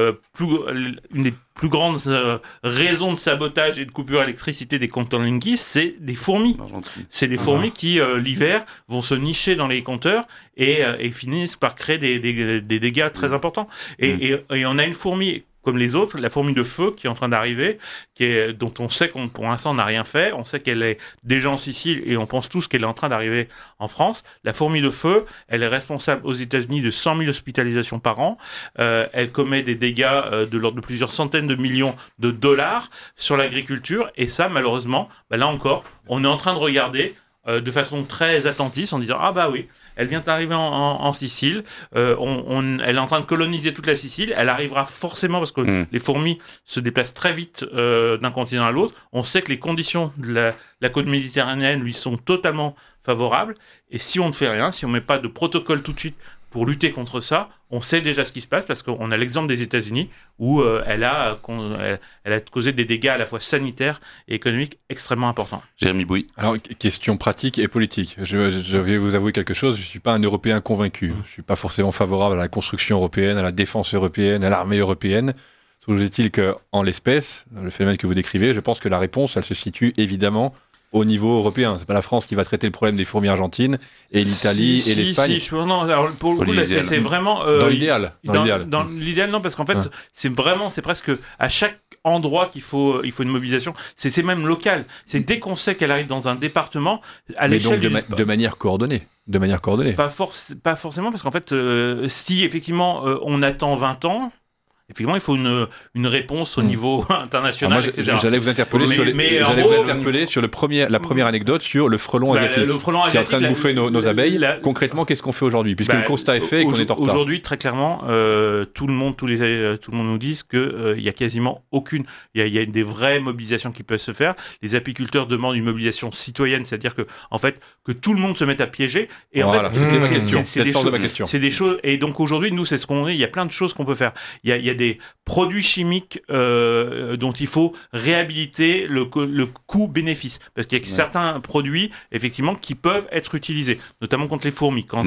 plus grandes raisons de sabotage et de coupure d'électricité des compteurs Linky, c'est des fourmis. C'est des fourmis qui, l'hiver, vont se nicher dans les compteurs et finissent par créer des dégâts très importants. Et on a une fourmi comme les autres, la fourmi de feu qui est en train d'arriver, dont on sait qu'on pour l'instant n'a rien fait, on sait qu'elle est déjà en Sicile et on pense tous qu'elle est en train d'arriver en France. La fourmi de feu, elle est responsable aux États-Unis de 100 000 hospitalisations par an. Elle commet des dégâts de l'ordre de plusieurs centaines de millions de dollars sur l'agriculture et ça, malheureusement, là encore, on est en train de regarder de façon très attentiste en disant « Ah bah oui ». Elle vient d'arriver en Sicile. Elle est en train de coloniser toute la Sicile. Elle arrivera forcément parce que les fourmis se déplacent très vite d'un continent à l'autre. On sait que les conditions de la côte méditerranéenne lui sont totalement favorables. Et si on ne fait rien, si on ne met pas de protocole tout de suite pour lutter contre ça, on sait déjà ce qui se passe parce qu'on a l'exemple des États-Unis où elle a causé des dégâts à la fois sanitaires et économiques extrêmement importants. Jérémy Bouy. Alors, question pratique et politique. Je vais vous avouer quelque chose, je ne suis pas un Européen convaincu. Je ne suis pas forcément favorable à la construction européenne, à la défense européenne, à l'armée européenne. Toujours est-il qu'en l'espèce, le phénomène que vous décrivez, je pense que la réponse, elle se situe évidemment au niveau européen. C'est pas la France qui va traiter le problème des fourmis argentines et l'Italie et l'Espagne. Non, alors pour le coup, là, c'est vraiment dans l'idéal. Dans l'idéal, non, parce qu'en fait, c'est presque à chaque endroit qu'il faut une mobilisation. C'est même local. C'est dès qu'on sait qu'elle arrive dans un département, à l'échelle de manière coordonnée. Pas forcément, parce qu'en fait, si effectivement on attend 20 ans. Effectivement, il faut une réponse au niveau international, etc. J'allais vous interpeller sur la première anecdote sur le frelon asiatique qui est en train de bouffer nos abeilles. Concrètement, qu'est-ce qu'on fait aujourd'hui? Puisque le constat est fait et qu'on est en retard. Aujourd'hui, très clairement, tout le monde nous dit qu'il y a quasiment aucune... Il y a des vraies mobilisations qui peuvent se faire. Les apiculteurs demandent une mobilisation citoyenne, c'est-à-dire que tout le monde se mette à piéger. Et voilà, c'était ma question. C'est le sens de ma question. C'est des choses... Et donc aujourd'hui, nous, c'est ce qu'on est. Il y a plein de choses qu'on peut faire. Il y a des produits chimiques dont il faut réhabiliter le coût-bénéfice. Parce qu'il y a certains produits, effectivement, qui peuvent être utilisés, notamment contre les fourmis. Quand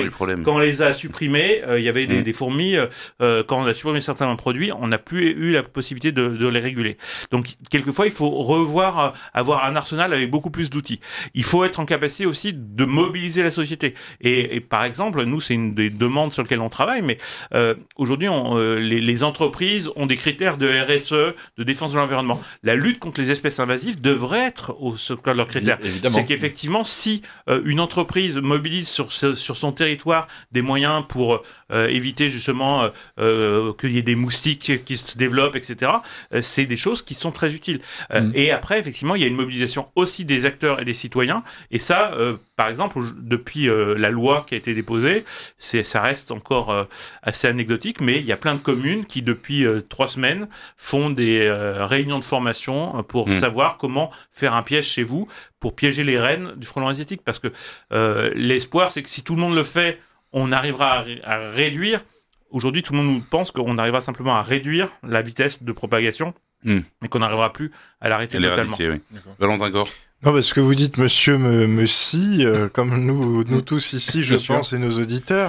on les a supprimés, il y avait des fourmis, quand on a supprimé certains produits, on n'a plus eu la possibilité de les réguler. Donc, quelquefois, il faut avoir un arsenal avec beaucoup plus d'outils. Il faut être en capacité aussi de mobiliser la société. Et par exemple, nous, c'est une des demandes sur lesquelles on travaille, mais aujourd'hui, les entreprises ont des critères de RSE, de défense de l'environnement. La lutte contre les espèces invasives devrait être au cœur de leurs critères. Évidemment. C'est qu'effectivement, si une entreprise mobilise sur son territoire des moyens pour éviter justement qu'il y ait des moustiques qui se développent, etc., c'est des choses qui sont très utiles. Et après, effectivement, il y a une mobilisation aussi des acteurs et des citoyens. Et ça, par exemple, depuis la loi qui a été déposée, ça reste encore assez anecdotique, mais il y a plein de communes qui, depuis 3 semaines, font des réunions de formation pour savoir comment faire un piège chez vous pour piéger les rennes du frelon asiatique. Parce que l'espoir, c'est que si tout le monde le fait, on arrivera à réduire. Aujourd'hui, tout le monde pense qu'on arrivera simplement à réduire la vitesse de propagation, mais qu'on n'arrivera plus à l'arrêter totalement. Oui. Valentin Gore. Non, parce que vous dites monsieur me scie, comme nous tous ici, je pense, et nos auditeurs.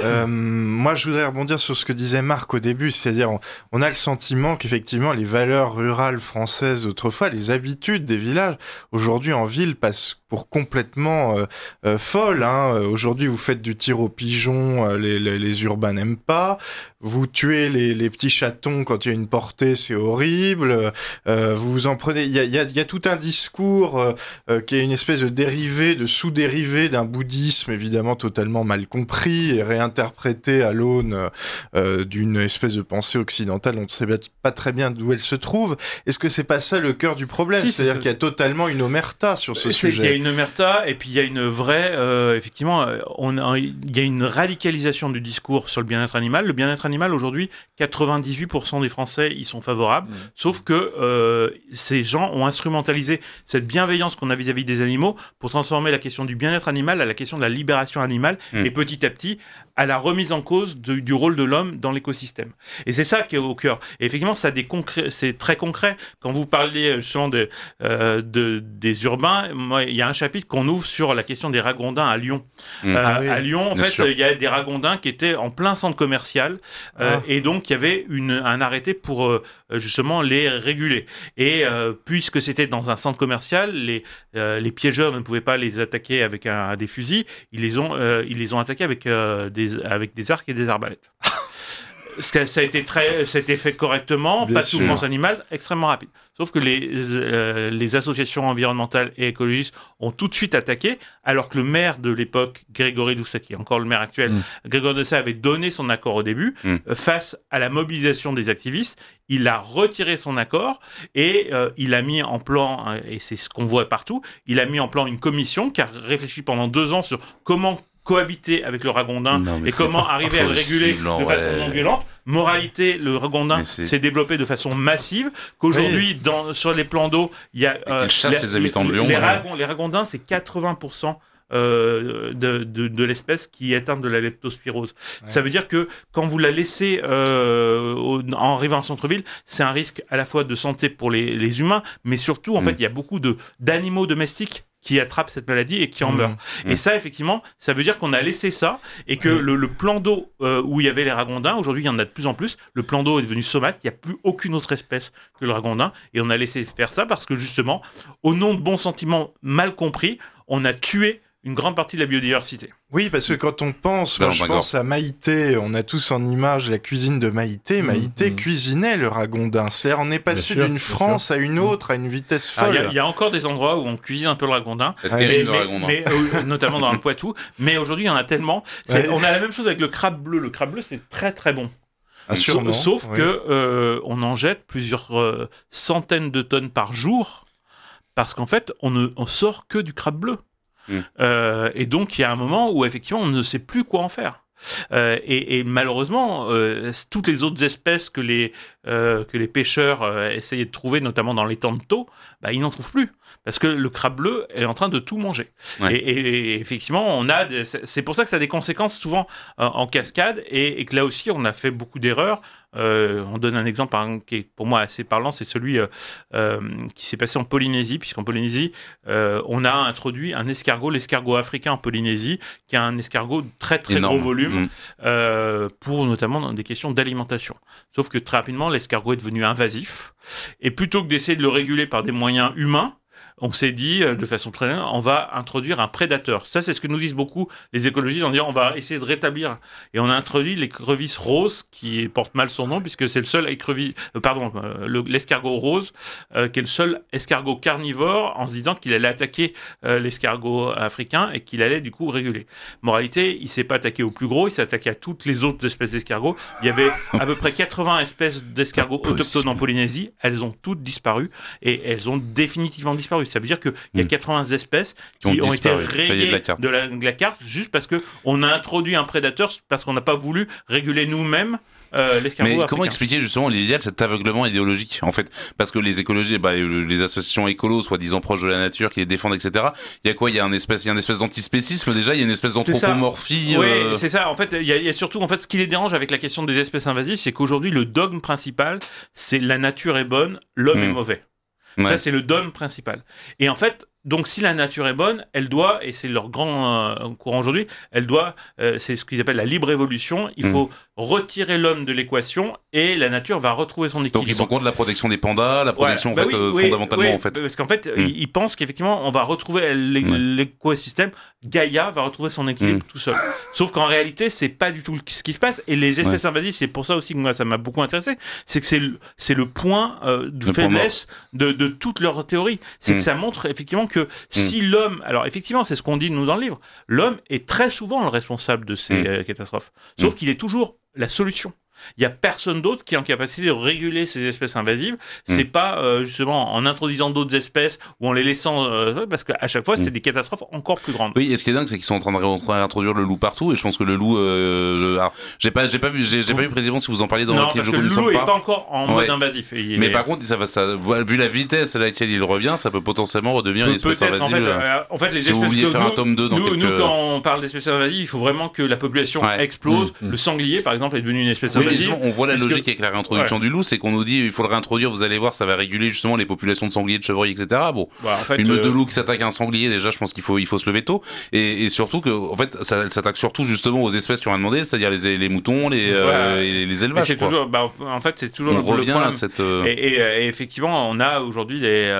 Moi, je voudrais rebondir sur ce que disait Marc au début, c'est-à-dire on a le sentiment qu'effectivement les valeurs rurales françaises autrefois, les habitudes des villages, aujourd'hui en ville passent pour complètement folles. Aujourd'hui, vous faites du tir aux pigeons, les urbains n'aiment pas. Vous tuez les petits chatons quand il y a une portée, c'est horrible. Vous vous en prenez. Il y a tout un discours qui est une espèce de dérivé, de sous-dérivé d'un bouddhisme évidemment totalement mal compris et réinterprété à l'aune d'une espèce de pensée occidentale dont on ne sait pas très bien d'où elle se trouve. Est-ce que c'est pas ça le cœur du problème ? C'est-à-dire qu'il y a totalement une omerta sur ce sujet. Il y a une omerta et puis il y a une vraie, effectivement, il y a une radicalisation du discours sur le bien-être animal. Le bien-être animal aujourd'hui, 98% des Français y sont favorables, sauf que ces gens ont instrumentalisé cette bienveillance qu'on a vis-à-vis des animaux pour transformer la question du bien-être animal à la question de la libération animale et petit à petit à la remise en cause du rôle de l'homme dans l'écosystème. Et c'est ça qui est au cœur. Et effectivement, c'est très concret. Quand vous parlez justement des urbains, moi, il y a un chapitre qu'on ouvre sur la question des ragondins à Lyon. À Lyon, en fait, il y a des ragondins qui étaient en plein centre commercial et donc il y avait un arrêté pour justement les réguler. Et puisque c'était dans un centre commercial, les piégeurs ne pouvaient pas les attaquer avec des fusils. Ils les ont attaqués avec des arcs et des arbalètes. Ça a été fait correctement, pas de souffrance animale, extrêmement rapide. Sauf que les associations environnementales et écologistes ont tout de suite attaqué, alors que le maire de l'époque, Grégory Doucet, qui est encore le maire actuel, Grégory Doucet avait donné son accord au début, face à la mobilisation des activistes. Il a retiré son accord et il a mis en plan, et c'est ce qu'on voit partout, il a mis en plan une commission qui a réfléchi pendant 2 ans sur comment cohabiter avec le ragondin et comment arriver à le réguler de façon non violente. Moralité, le ragondin s'est développé de façon massive, qu'aujourd'hui, sur les plans d'eau, il y a... il chasse les habitants de Lyon. Les ragondins, c'est 80% de l'espèce qui est atteinte de la leptospirose. Ça veut dire que quand vous la laissez en arrivant en centre-ville, c'est un risque à la fois de santé pour les humains, mais surtout, en fait, il y a beaucoup d'animaux domestiques qui attrapent cette maladie et qui en meurent. Et ça, effectivement, ça veut dire qu'on a laissé ça et que le plan d'eau où il y avait les ragondins, aujourd'hui, il y en a de plus en plus. Le plan d'eau est devenu sauvage. Il n'y a plus aucune autre espèce que le ragondin. Et on a laissé faire ça parce que, justement, au nom de bons sentiments mal compris, on a tué une grande partie de la biodiversité. Oui, parce que quand on pense, je pense à Maïté, on a tous en image la cuisine de Maïté. Maïté cuisinait le ragondin. On est passé d'une France à une autre à une vitesse folle. Il y a encore des endroits où on cuisine un peu le ragondin, mais notamment dans le Poitou. Mais aujourd'hui, il y en a tellement. On a la même chose avec le crabe bleu. Le crabe bleu, c'est très très bon. Sauf que on en jette plusieurs centaines de tonnes par jour parce qu'en fait, on sort que du crabe bleu. Et donc il y a un moment où effectivement on ne sait plus quoi en faire. Et malheureusement, toutes les autres espèces que les pêcheurs essayaient de trouver, notamment dans l'étang de Thau, ils n'en trouvent plus. Parce que le crabe bleu est en train de tout manger. Et effectivement, c'est pour ça que ça a des conséquences souvent en cascade et que là aussi, on a fait beaucoup d'erreurs. On donne un exemple qui est pour moi assez parlant, c'est celui qui s'est passé en Polynésie, puisqu'en Polynésie, on a introduit l'escargot africain en Polynésie, qui a un escargot de très très gros volume, pour notamment dans des questions d'alimentation. Sauf que très rapidement, l'escargot est devenu invasif. Et plutôt que d'essayer de le réguler par des moyens humains, on s'est dit, de façon très bien, on va introduire un prédateur. Ça, c'est ce que nous disent beaucoup les écologistes, en disant on va essayer de rétablir. Et on a introduit l'écrevisse rose, qui porte mal son nom, puisque c'est le seul l'escargot rose, qui est le seul escargot carnivore, en se disant qu'il allait attaquer l'escargot africain et qu'il allait du coup réguler. Moralité, il s'est pas attaqué au plus gros, il s'est attaqué à toutes les autres espèces d'escargots. Il y avait à peu près 80 espèces d'escargots autochtones en Polynésie. Elles ont toutes disparu et elles ont définitivement disparu. Ça veut dire qu'il y a 80 espèces qui ont été rayées de la carte juste parce qu'on a introduit un prédateur, parce qu'on n'a pas voulu réguler nous-mêmes l'escargot africain. Comment expliquer justement l'idéal, cet aveuglement idéologique en fait? Parce que les écologistes, les associations écolos, soi-disant proches de la nature, qui les défendent, etc. Il y a quoi? Il y a une espèce d'antispécisme déjà. Il y a une espèce d'anthropomorphie. Oui, c'est ça. En fait, il y a surtout ce qui les dérange avec la question des espèces invasives, c'est qu'aujourd'hui le dogme principal, c'est la nature est bonne, l'homme est mauvais. Ça, c'est le dogme principal. Et en fait, donc si la nature est bonne, elle doit, et c'est leur grand courant aujourd'hui, elle doit, c'est ce qu'ils appellent la libre évolution, il faut retirer l'homme de l'équation et la nature va retrouver son équilibre. Donc ils sont contre la protection des pandas, la protection fondamentalement en fait. Parce qu'en fait, ils pensent qu'effectivement on va retrouver l'écosystème, Gaïa va retrouver son équilibre tout seul. Sauf qu'en réalité, c'est pas du tout ce qui se passe. Et les espèces invasives, c'est pour ça aussi que moi ça m'a beaucoup intéressé, c'est que c'est le point de faiblesse de toute leur théorie. C'est que ça montre effectivement que si l'homme, alors effectivement, c'est ce qu'on dit nous dans le livre, l'homme est très souvent le responsable de ces catastrophes. Sauf qu'il est toujours la solution. Il n'y a personne d'autre qui est en capacité de réguler ces espèces invasives. C'est pas justement en introduisant d'autres espèces ou en les laissant, parce qu'à chaque fois c'est des catastrophes encore plus grandes. Oui, et ce qui est dingue, c'est qu'ils sont en train de réintroduire le loup partout, et je pense que le loup, j'ai pas vu précisément si vous en parliez dans votre livre. Non, parce que le loup est pas encore en mode invasif. Mais par contre, vu la vitesse à laquelle il revient, ça peut potentiellement redevenir une espèce invasive. En fait, les si espèces vous vouliez faire un tome 2 dans nous, quand on parle d'espèces invasives, il faut vraiment que la population explose. Le sanglier, par exemple, est devenu une espèce invasive. On voit la logique avec la réintroduction du loup, c'est qu'on nous dit il faut le réintroduire, vous allez voir, ça va réguler justement les populations de sangliers, de chevreuils, etc. Bon, une meute de loup qui s'attaque à un sanglier, déjà, je pense qu'il faut se lever tôt, et surtout que, en fait, ça s'attaque surtout justement aux espèces qui ont rien demandé, c'est-à-dire les moutons, les élevages. C'est toujours, en fait, c'est toujours on revient à cette. Et effectivement, on a aujourd'hui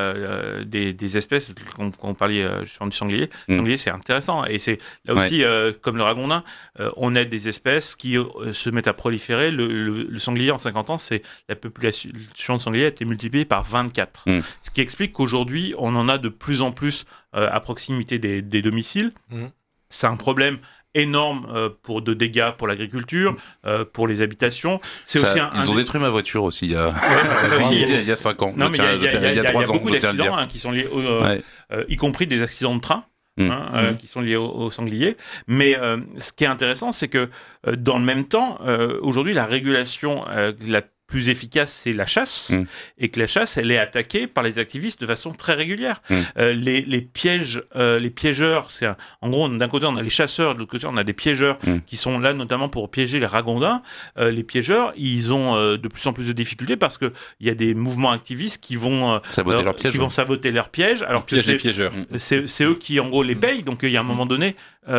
des espèces, quand on parlait justement du sanglier. Le sanglier, c'est intéressant, et c'est là aussi comme le ragondin, on a des espèces qui se mettent à proliférer. Le sanglier en 50 ans, la population de sanglier a été multipliée par 24. Ce qui explique qu'aujourd'hui, on en a de plus en plus à proximité des domiciles. C'est un problème énorme de dégâts pour l'agriculture, pour les habitations. Ils ont détruit ma voiture aussi il y a 5 ans. Non, mais il y a 3 ans. Beaucoup d'accidents qui sont liés, y compris des accidents de train. Qui sont liés au sanglier. Mais ce qui est intéressant, c'est que dans le même temps, aujourd'hui, la régulation la plus efficace, c'est la chasse, et que la chasse, elle est attaquée par les activistes de façon très régulière. Les piégeurs, en gros, d'un côté, on a les chasseurs, de l'autre côté, on a des piégeurs qui sont là notamment pour piéger les ragondins. Les piégeurs, ils ont de plus en plus de difficultés parce que il y a des mouvements activistes qui vont saboter leurs pièges. Alors que les piégeurs. C'est eux qui, en gros, les payent. Donc, il y a un moment donné,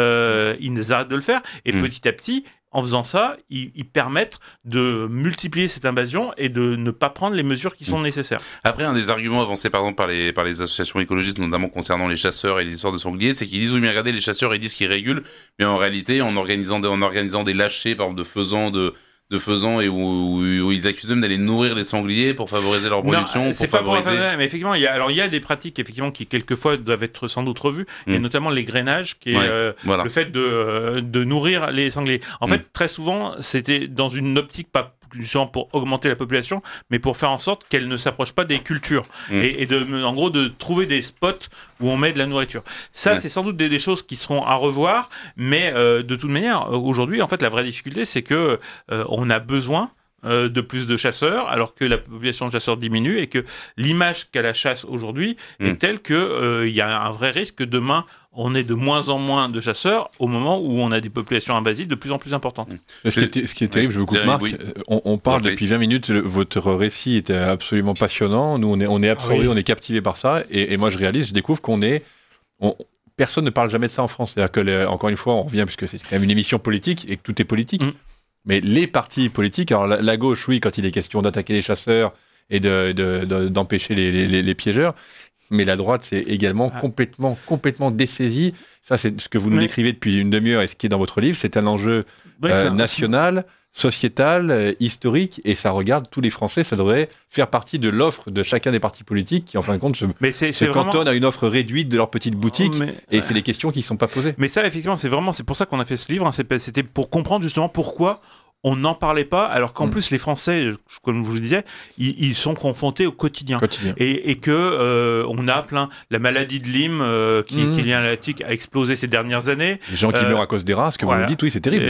ils arrêtent de le faire. Et petit à petit, en faisant ça, ils permettent de multiplier cette invasion et de ne pas prendre les mesures qui sont nécessaires. Après, un des arguments avancés par exemple par les associations écologistes, notamment concernant les chasseurs et les histoires de sangliers, c'est qu'ils disent oui mais regardez, les chasseurs ils disent qu'ils régulent, mais en réalité en organisant des lâchers par exemple de faisans et où ils accusent même d'aller nourrir les sangliers pour favoriser leur production, mais effectivement il y a des pratiques effectivement qui quelqueusement doivent être sans doute revues, et notamment les grainages qui est le fait de nourrir les sangliers. En fait, très souvent c'était dans une optique pas justement pour augmenter la population, mais pour faire en sorte qu'elle ne s'approche pas des cultures et en gros de trouver des spots où on met de la nourriture. Ça, c'est sans doute des choses qui seront à revoir, mais de toute manière, aujourd'hui, en fait, la vraie difficulté, c'est que on a besoin de plus de chasseurs, alors que la population de chasseurs diminue et que l'image qu'a la chasse aujourd'hui est telle que y a un vrai risque que demain on ait de moins en moins de chasseurs au moment où on a des populations invasives de plus en plus importantes. Ce qui est terrible, je vous coupe Marc, on parle depuis 20 minutes, votre récit était absolument passionnant, nous on est absorbés, on est captivés par ça, et moi je découvre personne ne parle jamais de ça en France, c'est-à-dire que, encore une fois, on revient, puisque c'est quand même une émission politique, et que tout est politique, mais les partis politiques, alors la gauche, oui, quand il est question d'attaquer les chasseurs et d'empêcher les piégeurs, mais la droite, c'est également complètement dessaisie. Ça, c'est ce que vous nous décrivez depuis une demi-heure, et ce qui est dans votre livre, c'est un enjeu national, sociétal, historique, et ça regarde tous les Français. Ça devrait faire partie de l'offre de chacun des partis politiques qui, en fin de compte, se cantonnent à une offre réduite de leur petite boutique, et c'est les questions qui ne sont pas posées. Mais ça, effectivement, c'est pour ça qu'on a fait ce livre. C'était pour comprendre justement pourquoi on n'en parlait pas, alors qu'en plus les Français, comme je vous le disais, ils sont confrontés au quotidien. Et que on a la maladie de Lyme qui est liée à la tique a explosé ces dernières années. Les gens qui meurent à cause des rats, ce que vous nous dites, oui, c'est terrible.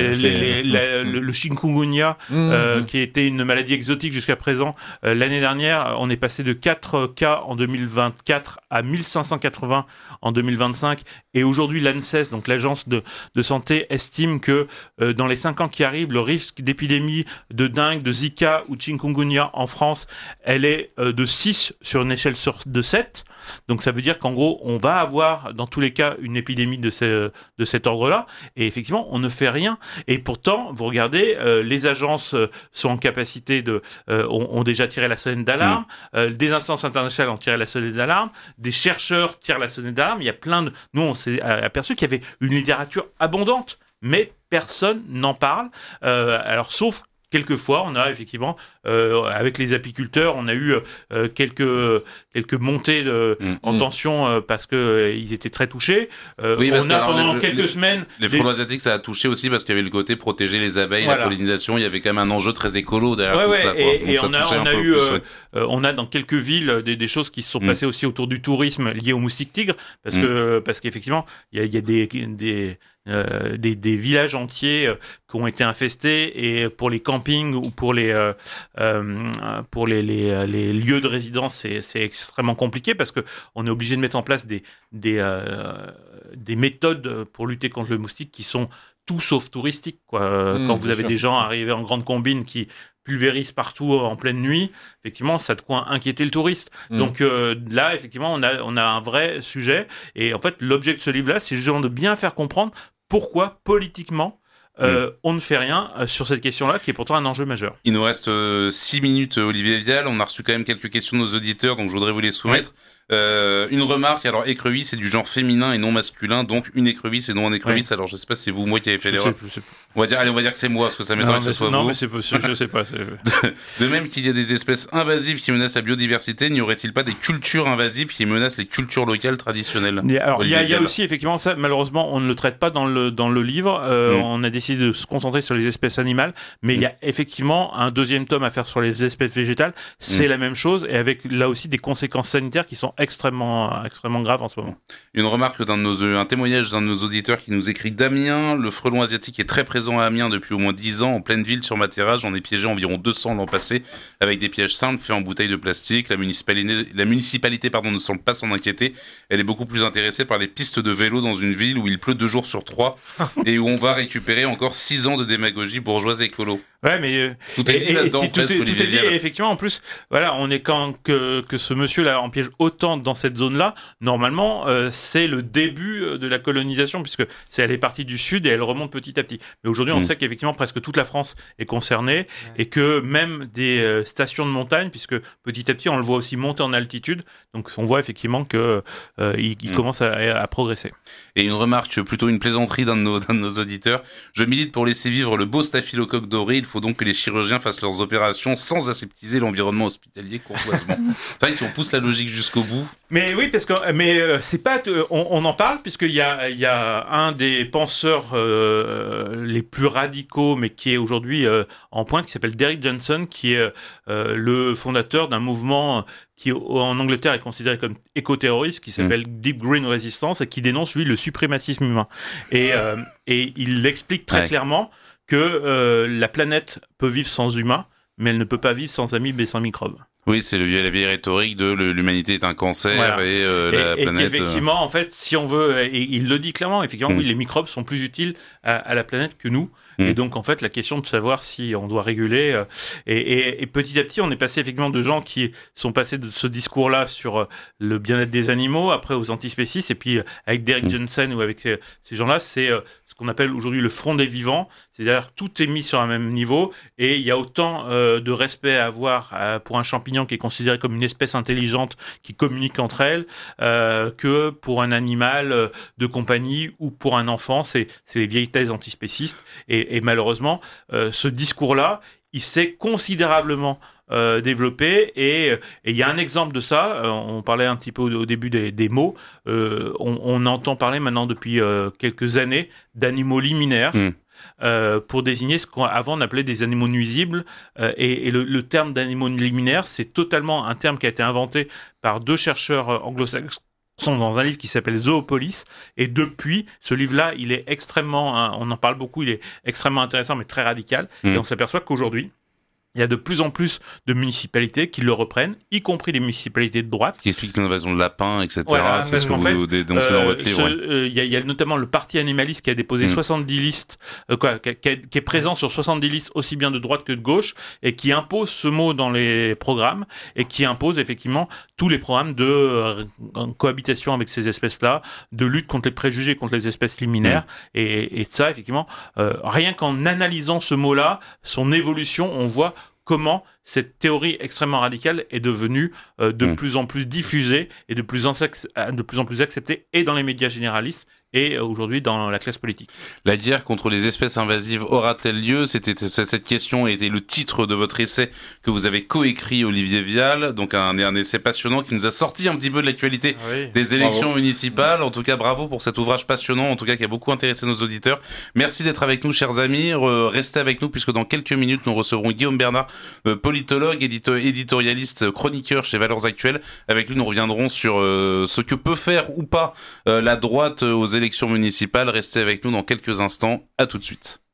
Le chikungunya, qui était une maladie exotique jusqu'à présent, l'année dernière, on est passé de 4 cas en 2024 à 1580 en 2025, et aujourd'hui l'ANSES, donc l'agence de santé, estime que dans les 5 ans qui arrivent, le risque d'épidémie de dengue, de Zika ou de chikungunya en France, elle est de 6 sur une échelle de 7. Donc ça veut dire qu'en gros, on va avoir dans tous les cas une épidémie de cet ordre-là. Et effectivement, on ne fait rien. Et pourtant, vous regardez, les agences sont en capacité ont déjà tiré la sonnette d'alarme. Des instances internationales ont tiré la sonnette d'alarme. Des chercheurs tirent la sonnette d'alarme. Il y a nous, on s'est aperçu qu'il y avait une littérature abondante, mais personne n'en parle. Alors, sauf quelquefois, on a effectivement, avec les apiculteurs, on a eu quelques montées en tension parce qu'ils étaient très touchés. Oui, on a pendant quelques semaines... Les frelons asiatiques, ça a touché aussi parce qu'il y avait le côté protéger les abeilles, la pollinisation. Il y avait quand même un enjeu très écolo derrière tout ça. Et on a dans quelques villes des choses qui se sont passées aussi autour du tourisme lié aux moustiques tigres, parce qu'effectivement, il y a des villages entiers qui ont été infestés, et pour les campings ou pour les lieux de résidence, c'est extrêmement compliqué parce que on est obligé de mettre en place des méthodes pour lutter contre le moustique qui sont tout sauf touristiques, quoi. Quand vous avez des gens arrivés en grande combine qui pulvérisent partout en pleine nuit, effectivement, ça a de quoi inquiéter le touriste. Donc là, effectivement, on a un vrai sujet. Et en fait, l'objet de ce livre-là, c'est justement de bien faire comprendre pourquoi, politiquement, on ne fait rien sur cette question-là, qui est pourtant un enjeu majeur. Il nous reste 6 minutes, Olivier Vial. On a reçu quand même quelques questions de nos auditeurs, donc je voudrais vous les soumettre. Une remarque, alors écrevisse c'est du genre féminin et non masculin, donc une écrevisse et non un écrevisse. Alors je sais pas si c'est vous ou moi qui avez fait l'erreur. On va dire que c'est moi, parce que ça m'étonnerait que ce soit vous. Non, mais c'est possible, je sais pas. De même qu'il y a des espèces invasives qui menacent la biodiversité, n'y aurait-il pas des cultures invasives qui menacent les cultures locales traditionnelles? Alors il y a aussi effectivement ça, malheureusement on ne le traite pas dans le livre. On a décidé de se concentrer sur les espèces animales, mais il y a effectivement un deuxième tome à faire sur les espèces végétales. C'est la même chose, et avec là aussi des conséquences sanitaires qui sont extrêmement grave en ce moment. Une remarque un témoignage d'un de nos auditeurs qui nous écrit: Damien, le frelon asiatique est très présent à Amiens depuis au moins 10 ans, en pleine ville sur ma terrasse, j'en ai piégé environ 200 l'an passé, avec des pièges simples faits en bouteilles de plastique. La municipalité ne semble pas s'en inquiéter, elle est beaucoup plus intéressée par les pistes de vélo dans une ville où il pleut 2 jours sur 3 et où on va récupérer encore 6 ans de démagogie bourgeoise écolo. Ouais, mais tout est dit là-dedans, tout est dit, et effectivement, en plus, voilà, on est quand que ce monsieur-là en piège autant dans cette zone-là, normalement, c'est le début de la colonisation, puisque elle est partie du sud et elle remonte petit à petit. Mais aujourd'hui, on sait qu'effectivement, presque toute la France est concernée, et que même des stations de montagne, puisque petit à petit, on le voit aussi monter en altitude, donc on voit effectivement que il commence à progresser. Et une remarque, plutôt une plaisanterie d'un de nos auditeurs: je milite pour laisser vivre le beau staphylocoque doré, il faut donc que les chirurgiens fassent leurs opérations sans aseptiser l'environnement hospitalier courtoisement. C'est vrai que si on pousse la logique jusqu'au bout. Mais oui, parce que c'est pas on en parle, puisqu'il y a un des penseurs les plus radicaux, mais qui est aujourd'hui en pointe, qui s'appelle Derek Johnson, qui est le fondateur d'un mouvement qui en Angleterre est considéré comme éco-terroriste, qui s'appelle Deep Green Resistance, et qui dénonce lui le suprémacisme humain. Et il explique très clairement que la planète peut vivre sans humains, mais elle ne peut pas vivre sans amibes et sans microbes. Oui, c'est la vieille rhétorique de l'humanité est un cancer, voilà. Et la planète... Et effectivement, en fait, si on veut, et il le dit clairement, effectivement, oui, les microbes sont plus utiles à la planète que nous. Et donc, en fait, la question de savoir si on doit réguler... et petit à petit, on est passé effectivement de gens qui sont passés de ce discours-là sur le bien-être des animaux, après aux antispécistes, et puis avec Derek Johnson ou avec ces gens-là, c'est ce qu'on appelle aujourd'hui le front des vivants. C'est-à-dire tout est mis sur un même niveau, et il y a autant de respect à avoir pour un champignon qui est considéré comme une espèce intelligente qui communique entre elles, que pour un animal de compagnie ou pour un enfant. C'est les vieilles thèses antispécistes, et malheureusement ce discours-là, il s'est considérablement développé, et il y a un exemple de ça. On parlait un petit peu au début des mots. On entend parler maintenant depuis quelques années d'animaux liminaires. Pour désigner ce qu'avant on appelait des animaux nuisibles, et le terme d'animaux liminaires, c'est totalement un terme qui a été inventé par 2 chercheurs anglo-saxons dans un livre qui s'appelle Zoopolis, et depuis ce livre-là, il est extrêmement, on en parle beaucoup, il est extrêmement intéressant mais très radical, et on s'aperçoit qu'aujourd'hui il y a de plus en plus de municipalités qui le reprennent, y compris des municipalités de droite. Qui explique l'invasion de lapins, etc. Voilà, c'est ce que vous dénoncez dans votre livre. Il y a notamment le Parti animaliste qui a déposé 70 listes, qui est présent sur 70 listes aussi bien de droite que de gauche, et qui impose ce mot dans les programmes, et qui impose effectivement tous les programmes de cohabitation avec ces espèces-là, de lutte contre les préjugés contre les espèces liminaires, et ça, effectivement, rien qu'en analysant ce mot-là, son évolution, on voit comment cette théorie extrêmement radicale est devenue de plus en plus diffusée et de plus en plus acceptée, et dans les médias généralistes et aujourd'hui dans la classe politique. La guerre contre les espèces invasives aura-t-elle lieu ? Cette question était le titre de votre essai que vous avez coécrit, Olivier Vial, donc un essai passionnant qui nous a sorti un petit peu de l'actualité des élections municipales. En tout cas, bravo pour cet ouvrage passionnant, en tout cas qui a beaucoup intéressé nos auditeurs. Merci d'être avec nous, chers amis. Restez avec nous puisque dans quelques minutes, nous recevrons Guillaume Bernard, politologue, éditorialiste, chroniqueur chez Valeurs Actuelles. Avec lui, nous reviendrons sur ce que peut faire ou pas la droite aux élections municipales. Restez avec nous dans quelques instants. À tout de suite.